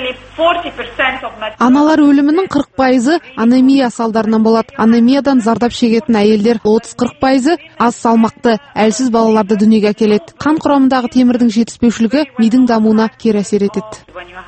Аналар өлімінің қырық пайызы анемия салдарынан болады. Анемиядан зардап шегетін әйелдер отыз қырық пайызы аз салмақты, әлсіз балаларды дүниеге әкеледі. Қан құрамындағы темірдің жетіспеушілігі мидың дамуына кері әсер етеді.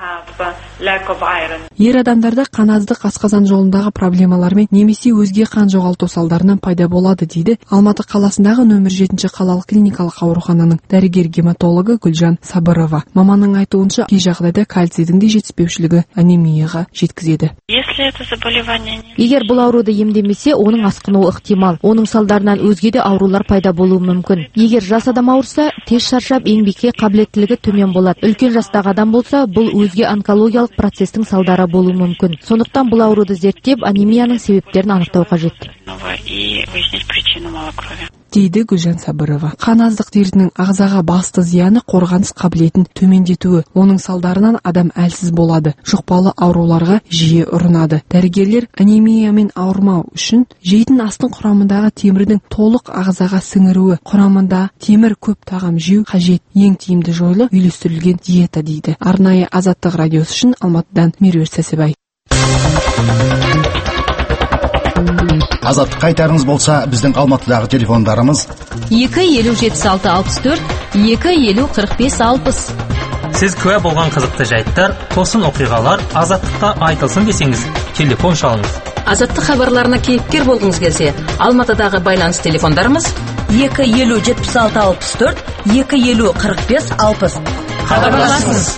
Ер адамдарда қаназдық асқазан жолындағы проблемалармен немесе өзге қан жоғалту салдарынан пайда болады дейді Алматы қаласындағы нөмір жетінші қалалық клиникалық аурухананың дәрігер-гематологы Гүлжан Сабырова. Маманның айтуынша, кей жағдайда кальцийдің де жетіспеушілігі анемияға жеткізеді. Егер бұл ауруды емдемесе, оның асқынуы ықтимал. Оның салдарынан өзге де аурулар пайда болуы мүмкін. Егер жас адам ауырса, тез шаршап, еңбекке қабілеттілігі төмен болады. Үлкен жастағы адам болса, бұл өзге онкологиялық процестің салдары болуы мүмкін. Сондықтан бұл ауруды зерттеп, анемияның себептерін анықтау қажет. Дейді Гүлжан Сабырова. Қаназдық дертінің ағзаға басты зияны қорғаныс қабілетін төмендетуі. Оның салдарынан адам әлсіз болады. Жұқпалы ауруларға жиі ұрынады. Дәрігерлер анемиямен ауырмау үшін жейтін астың құрамындағы темірдің толық ағзаға сіңіруі, құрамында темір көп тағам жеу қажет. Ең тиімді жолы үйлестірілген диета дейді. Арнайы Азаттық радиосы үшін Алматыдан Меруерт Сәсібай. Азаттық айтарыңыз болса, біздің Алматыдағы телефондарымыз екі елу жетпіс алты алпыс төрт, екі елу қырық бес алпыс. Сіз куә болған қызықты жайттар, тосын оқиғалар Азаттықта айтылсын десеңіз, телефон шалыңыз. Азаттық хабарларына кейіпкер болғыңыз келсе, Алматыдағы байланыс телефондарымыз екі елу жетпіс алты алпыс төрт, екі елу қырық бес алпыс. Хабарласыңыз.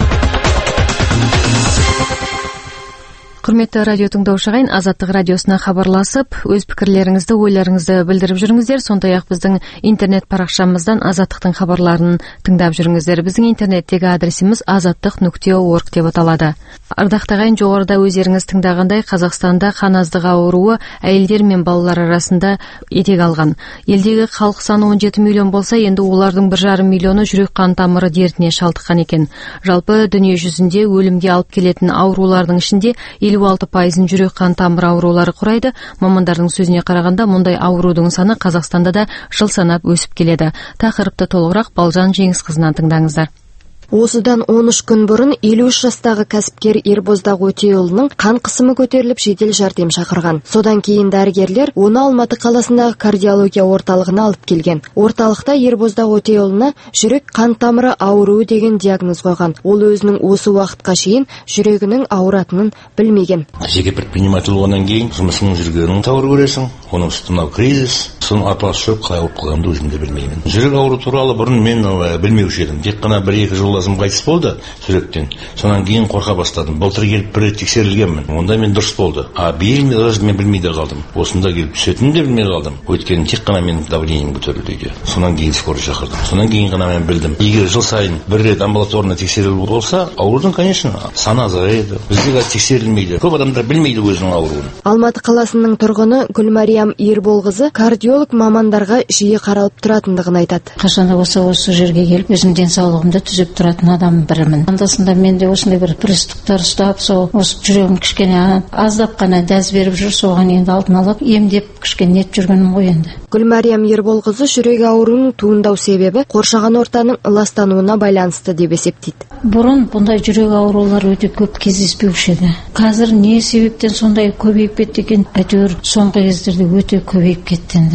Құрметті радио тыңдаушылар, Азаттық радиосына хабарласып, өз пікірлеріңізді, ойларыңызды білдіріп жүріңіздер. Сондай-ақ біздің интернет парақшамыздан Азаттықтың хабарларын тыңдап жүріңіздер. Біздің интернеттегі адресіміз азаттық нүкте орг деп аталады. Ардақты ағайын, жоғарыда өздеріңіз тыңдағандай, Қазақстанда қаназдық ауруы әйелдер мен балалар арасында етек алған. Елдегі халық саны он жеті миллион болса, енді олардың бір жарым миллионы жүрек қан тамыры дертіне шалдыққан екен. Жалпы дүние жүзінде өлімге алып келетін аурулардың ішінде елу алты пайызын жүрек қан тамыр аурулары құрайды. Мамандардың сөзіне қарағанда, мұндай аурудың саны Қазақстанда да жыл санап өсіп келеді. Тақырыпты толығырақ Балжан Жеңісқызынан тыңдаңыздар. Осыдан он үш күн бұрын елу үш жастағы кәсіпкер Ербоздақ Өтеұлының қан қысымы көтеріліп жедел жәрдем шақырған. Содан кейін дәрігерлер оны Алматы қаласындағы кардиология орталығына алып келген. Орталықта Ербоздақ Өтеұлына жүрек қан тамыры ауруы деген диагноз қойған. Ол өзінің осы уақытқа шейін жүрегінің ауыратынын білмеген. Жеке предприниматель болғаннан кейін жұмысың жүргенің тауыр көресің. Оның үстіне кризис, соның арпасы жоқ, қалай болып қалғанымды өзім де білмеймін. Жүрек ауруы туралы бұрын мен білмеуші едім. Тек қана бір екі жыл қайтыс болды жүректен. Сонан кейін қорқа бастадым. Былтыр келіп бір тексерілгенмін. Онда мен дұрыс болды. А биыл мен білмей де қалдым. Осында келіп түсетінін де білмей қалдым. Өйткені тек қана менің давлением көтерілді. Сонан кейін скорый шақырдым. Сонан кейін ғана мен білдім. Егер жыл сайын бір рет амбулаторный тексерілу болса, аурудың, конечно, саны азаяды. Бізде тексерілмейді. Көп адамдар білмейді өзінің ауруын. Алматы қаласының тұрғыны Гүлмариям Ерболқызы кардиолог мамандарға жиі қаралып тұратындығын айтады. Қашан да осы осы жерге келіп, өзім денсаулығымды түзеп тұратын адам бірімін. Анда-санда мен де осындай бір приступтар ұстап, сол осы жүрегім кішкене аздап қана дәз беріп жүр, соған енді алдын алып емдеп кішкене нет жүргенім ғой енді. Гүлмариям Ерболқызы жүрек ауруының туындау себебі қоршаған ортаның ластануына байланысты деп есептейді. Бұрын бұндай жүрек аурулар өте көп кездеспеуші еді. Қазір не себептен сондай көбейіп кетті екен? Әйтеуір соңғы кездерде өте көбейіп кетті енді.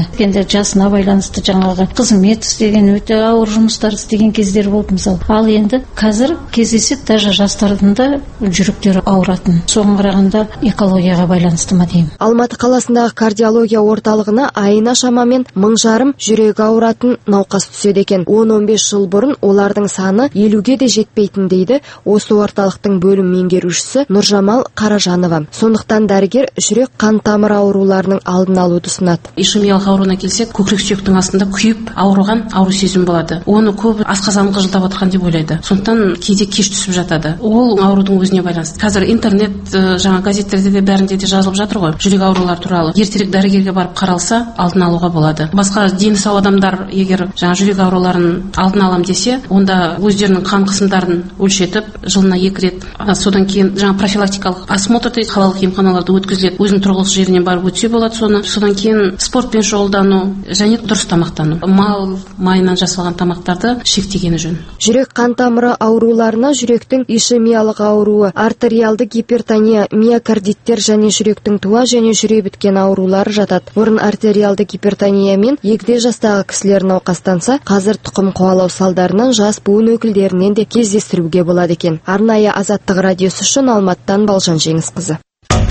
Енді жасына байланысты жаңағы қызмет істеген, өте ауыр жұмыстар істеген кездер болды мысалы. Ал енді қазір кездеседі, даже жастардың да жүректері ауыратын. Соған қарағанда экологияға байланысты ма деймін. Алматы қаласындағы кардиология орталығына айына шамамен мың жарым жүрегі ауыратын науқас түседі екен. он-он бес жыл бұрын олардың саны елуге де жетпейтін дейді осы орталықтың бөлім меңгерушісі Нұржамал Қаражанова. Сондықтан дәрігер жүрек қан тамыр ауруларының алдын алуды ұсынады. Ишемиялық ауруына келсек, көкірек сүйектің астында күйіп ауырған ауру сезім болады. Оны көп асқазан қыжылдап отқан деп ойлайды. Сондықтан кейде кеш түсіп жатады. Ол аурудың өзіне байланысты. Қазір интернет, жаңа газеттерде де бәрінде де жазылып жатыр ғой, жүрек аурулары туралы. Ертерек дәрігерге барып қаралса, алдын алуға болады. Басқа дені сау адамдар егер жаңа жүрек ауруларын алдын алам десе, онда өздерінің қан қысымдарын өлшетіп, жылына екі рет, содан кейін жаңа профилактикалық осмотр қалалық емханаларда өткізіледі. Өзінің тұрғылықты жерінен барып өтсе болады соны. Содан кейін спортпен шұғылдану және дұрыс тамақтану. Мал майынан жасалған тамақтарды шектегені жөн. Жүрек қан тамыры ауруларына жүректің ишемиялық ауруы, артериалды гипертония, миокардиттер және жүректің туа және жүре біткен аурулары жатады. Бұрын артериалды гипертониямен егде жастағы кісілер науқастанса, қазір тұқым қуалау салдарынан жас буын өкілдерінен де кездестіруге болады екен. Арнайы Азаттық радиосы үшін Алматтан Балжан Жеңісқызы.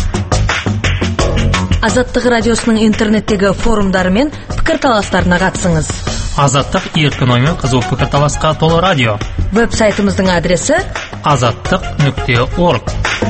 Азаттық радиосының интернеттегі форумдары мен пікірталастарына қатысыңыз. Азаттық еркін оймен қызу пікірталасқа толы радио. Веб-сайтымыздың адресі азаттық нүкте орг.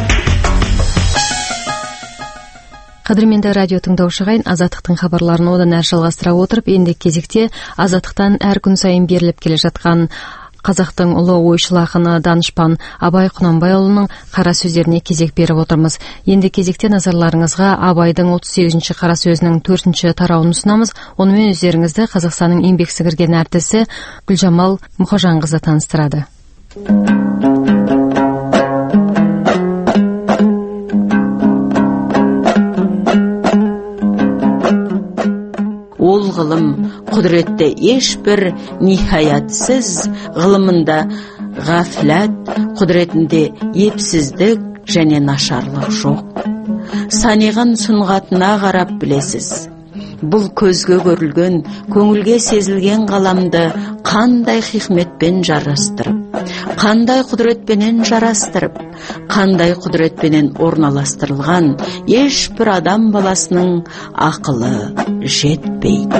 Қадірменді радио тыңдаушығайын, Азаттықтың хабарларын одан әрі жалғастыра отырып, енді кезекте Азаттықтан әр күн сайын беріліп келе жатқан қазақтың ұлы ойшыл ақыны данышпан Абай Құнанбайұлының қара сөздеріне кезек беріп отырмыз. Енді кезекте назарларыңызға Абайдың отыз сегізінші қара сөзінің төртінші тарауын ұсынамыз. Онымен өздеріңізді Қазақстанның еңбек сіңірген әртісі Гүлжамал Мұхажанқызы таныстырады. Ол ғылым құдіретті ешбір ниһаятсыз, ғылымында ғафлат, құдіретінде епсіздік және нашарлық жоқ. Саниған сұнғатына қарап білесіз. Бұл көзге көрілген, көңілге сезілген ғаламды қандай хикметпен жарастырып, қандай құдіретпенен жарастырып, қандай құдіретпенен орналастырылған ешбір адам баласының ақылы жетпейді.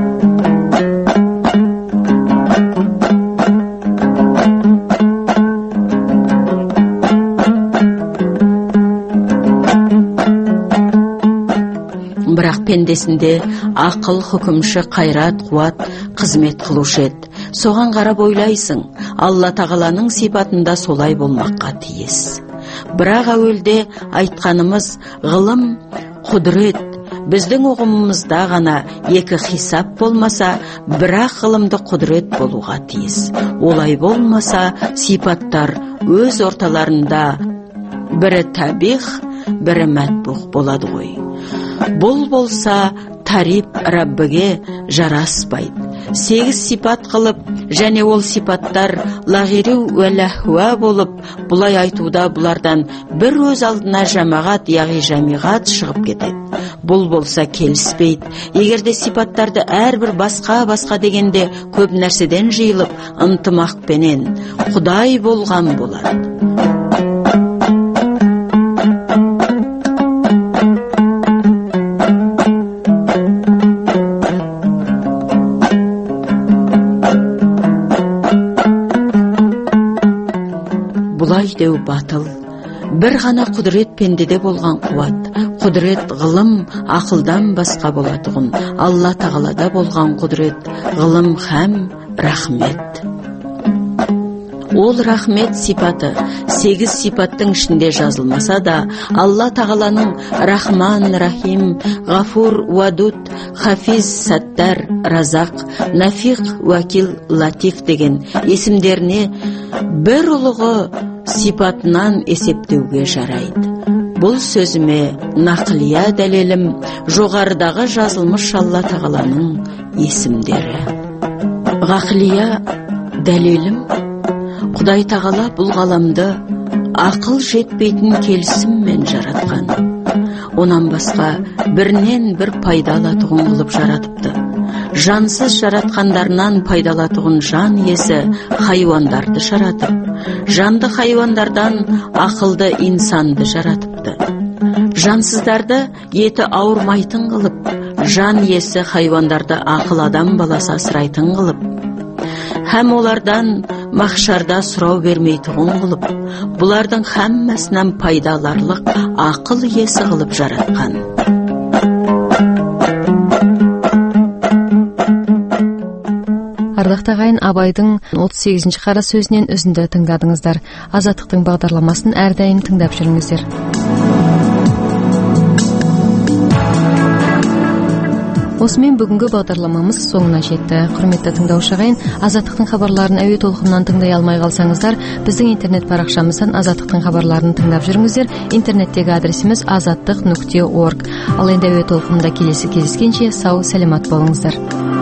Бірақ пендесінде ақыл хүкімші қайрат қуат қызмет қылушы еді. Соған қарап ойлайсың, Алла тағаланың сипатында солай болмаққа тиіс. Бірақ әуелде айтқанымыз ғылым, құдірет, біздің ұғымымызда ғана екі хисап болмаса, бірақ ғылымды құдірет болуға тиіс. Олай болмаса, сипаттар өз орталарында бірі табих, бірі мәтбух болады ғой. Бұл болса тариф Раббіге жараспайды. Сегіз сипат қылып, және ол сипаттар лағиру уә ләхуа болып, бұлай айтуда бұлардан бір өз алдына жамағат, яғи жамиғат шығып кетеді. Бұл болса келіспейді. Егерде сипаттарды әрбір басқа-басқа дегенде көп нәрседен жиылып, ынтымақпенен Құдай болған болады. Бұлай деу батыл. Бір ғана құдірет пендеде болған қуат. Құдірет ғылым ақылдан басқа болатұғын. Алла тағалада болған құдірет ғылым һәм рахмет. Ол рахмет сипаты сегіз сипаттың ішінде жазылмаса да, Алла тағаланың Рахман, Рахим, Ғафур, Уадуд, Хафиз, Саттар, Разақ, Нафиқ, Уакил, Латиф деген есімдеріне бір ұлығы сипатынан есептеуге жарайды. Бұл сөзіме нақлия дәлелім жоғарыдағы жазылмыш Алла тағаланың есімдері. Ғақлия дәлелім Құдай тағала бұл ғаламды ақыл жетпейтін келісіммен жаратқан. онан басқа бірінен бір пайдалатығын қылып жаратыпты. Жансыз жаратқандарынан пайдалатығын жан иесі хайуандарды жаратып, жанды хайуандардан ақылды инсанды жаратыпты. Жансыздарды еті ауырмайтын қылып, жан иесі хайуандарды ақыл адам баласы асырайтын қылып, һәм олардан махшарда сұрау бермейтұғын қылып, бұлардың һәммәсінен пайдаларлық ақыл иесі қылып жаратқан. Ардақты ағайын, Абайдың отыз сегізінші қара сөзінен үзінді тыңдадыңыздар. Азаттықтың бағдарламасын әрдайым тыңдап жүріңіздер. Осымен бүгінгі бағдарламамыз соңына жетті. Құрметті тыңдаушы ағайын, Азаттықтың хабарларын әуе толқынынан тыңдай алмай қалсаңыздар, біздің интернет парақшамыздан Азаттықтың хабарларын тыңдап жүріңіздер. Интернеттегі адресіміз азаттық нүкте орг. Ал енді әуе толқынында келесі кездескенше сау, сәлемат болыңыздар.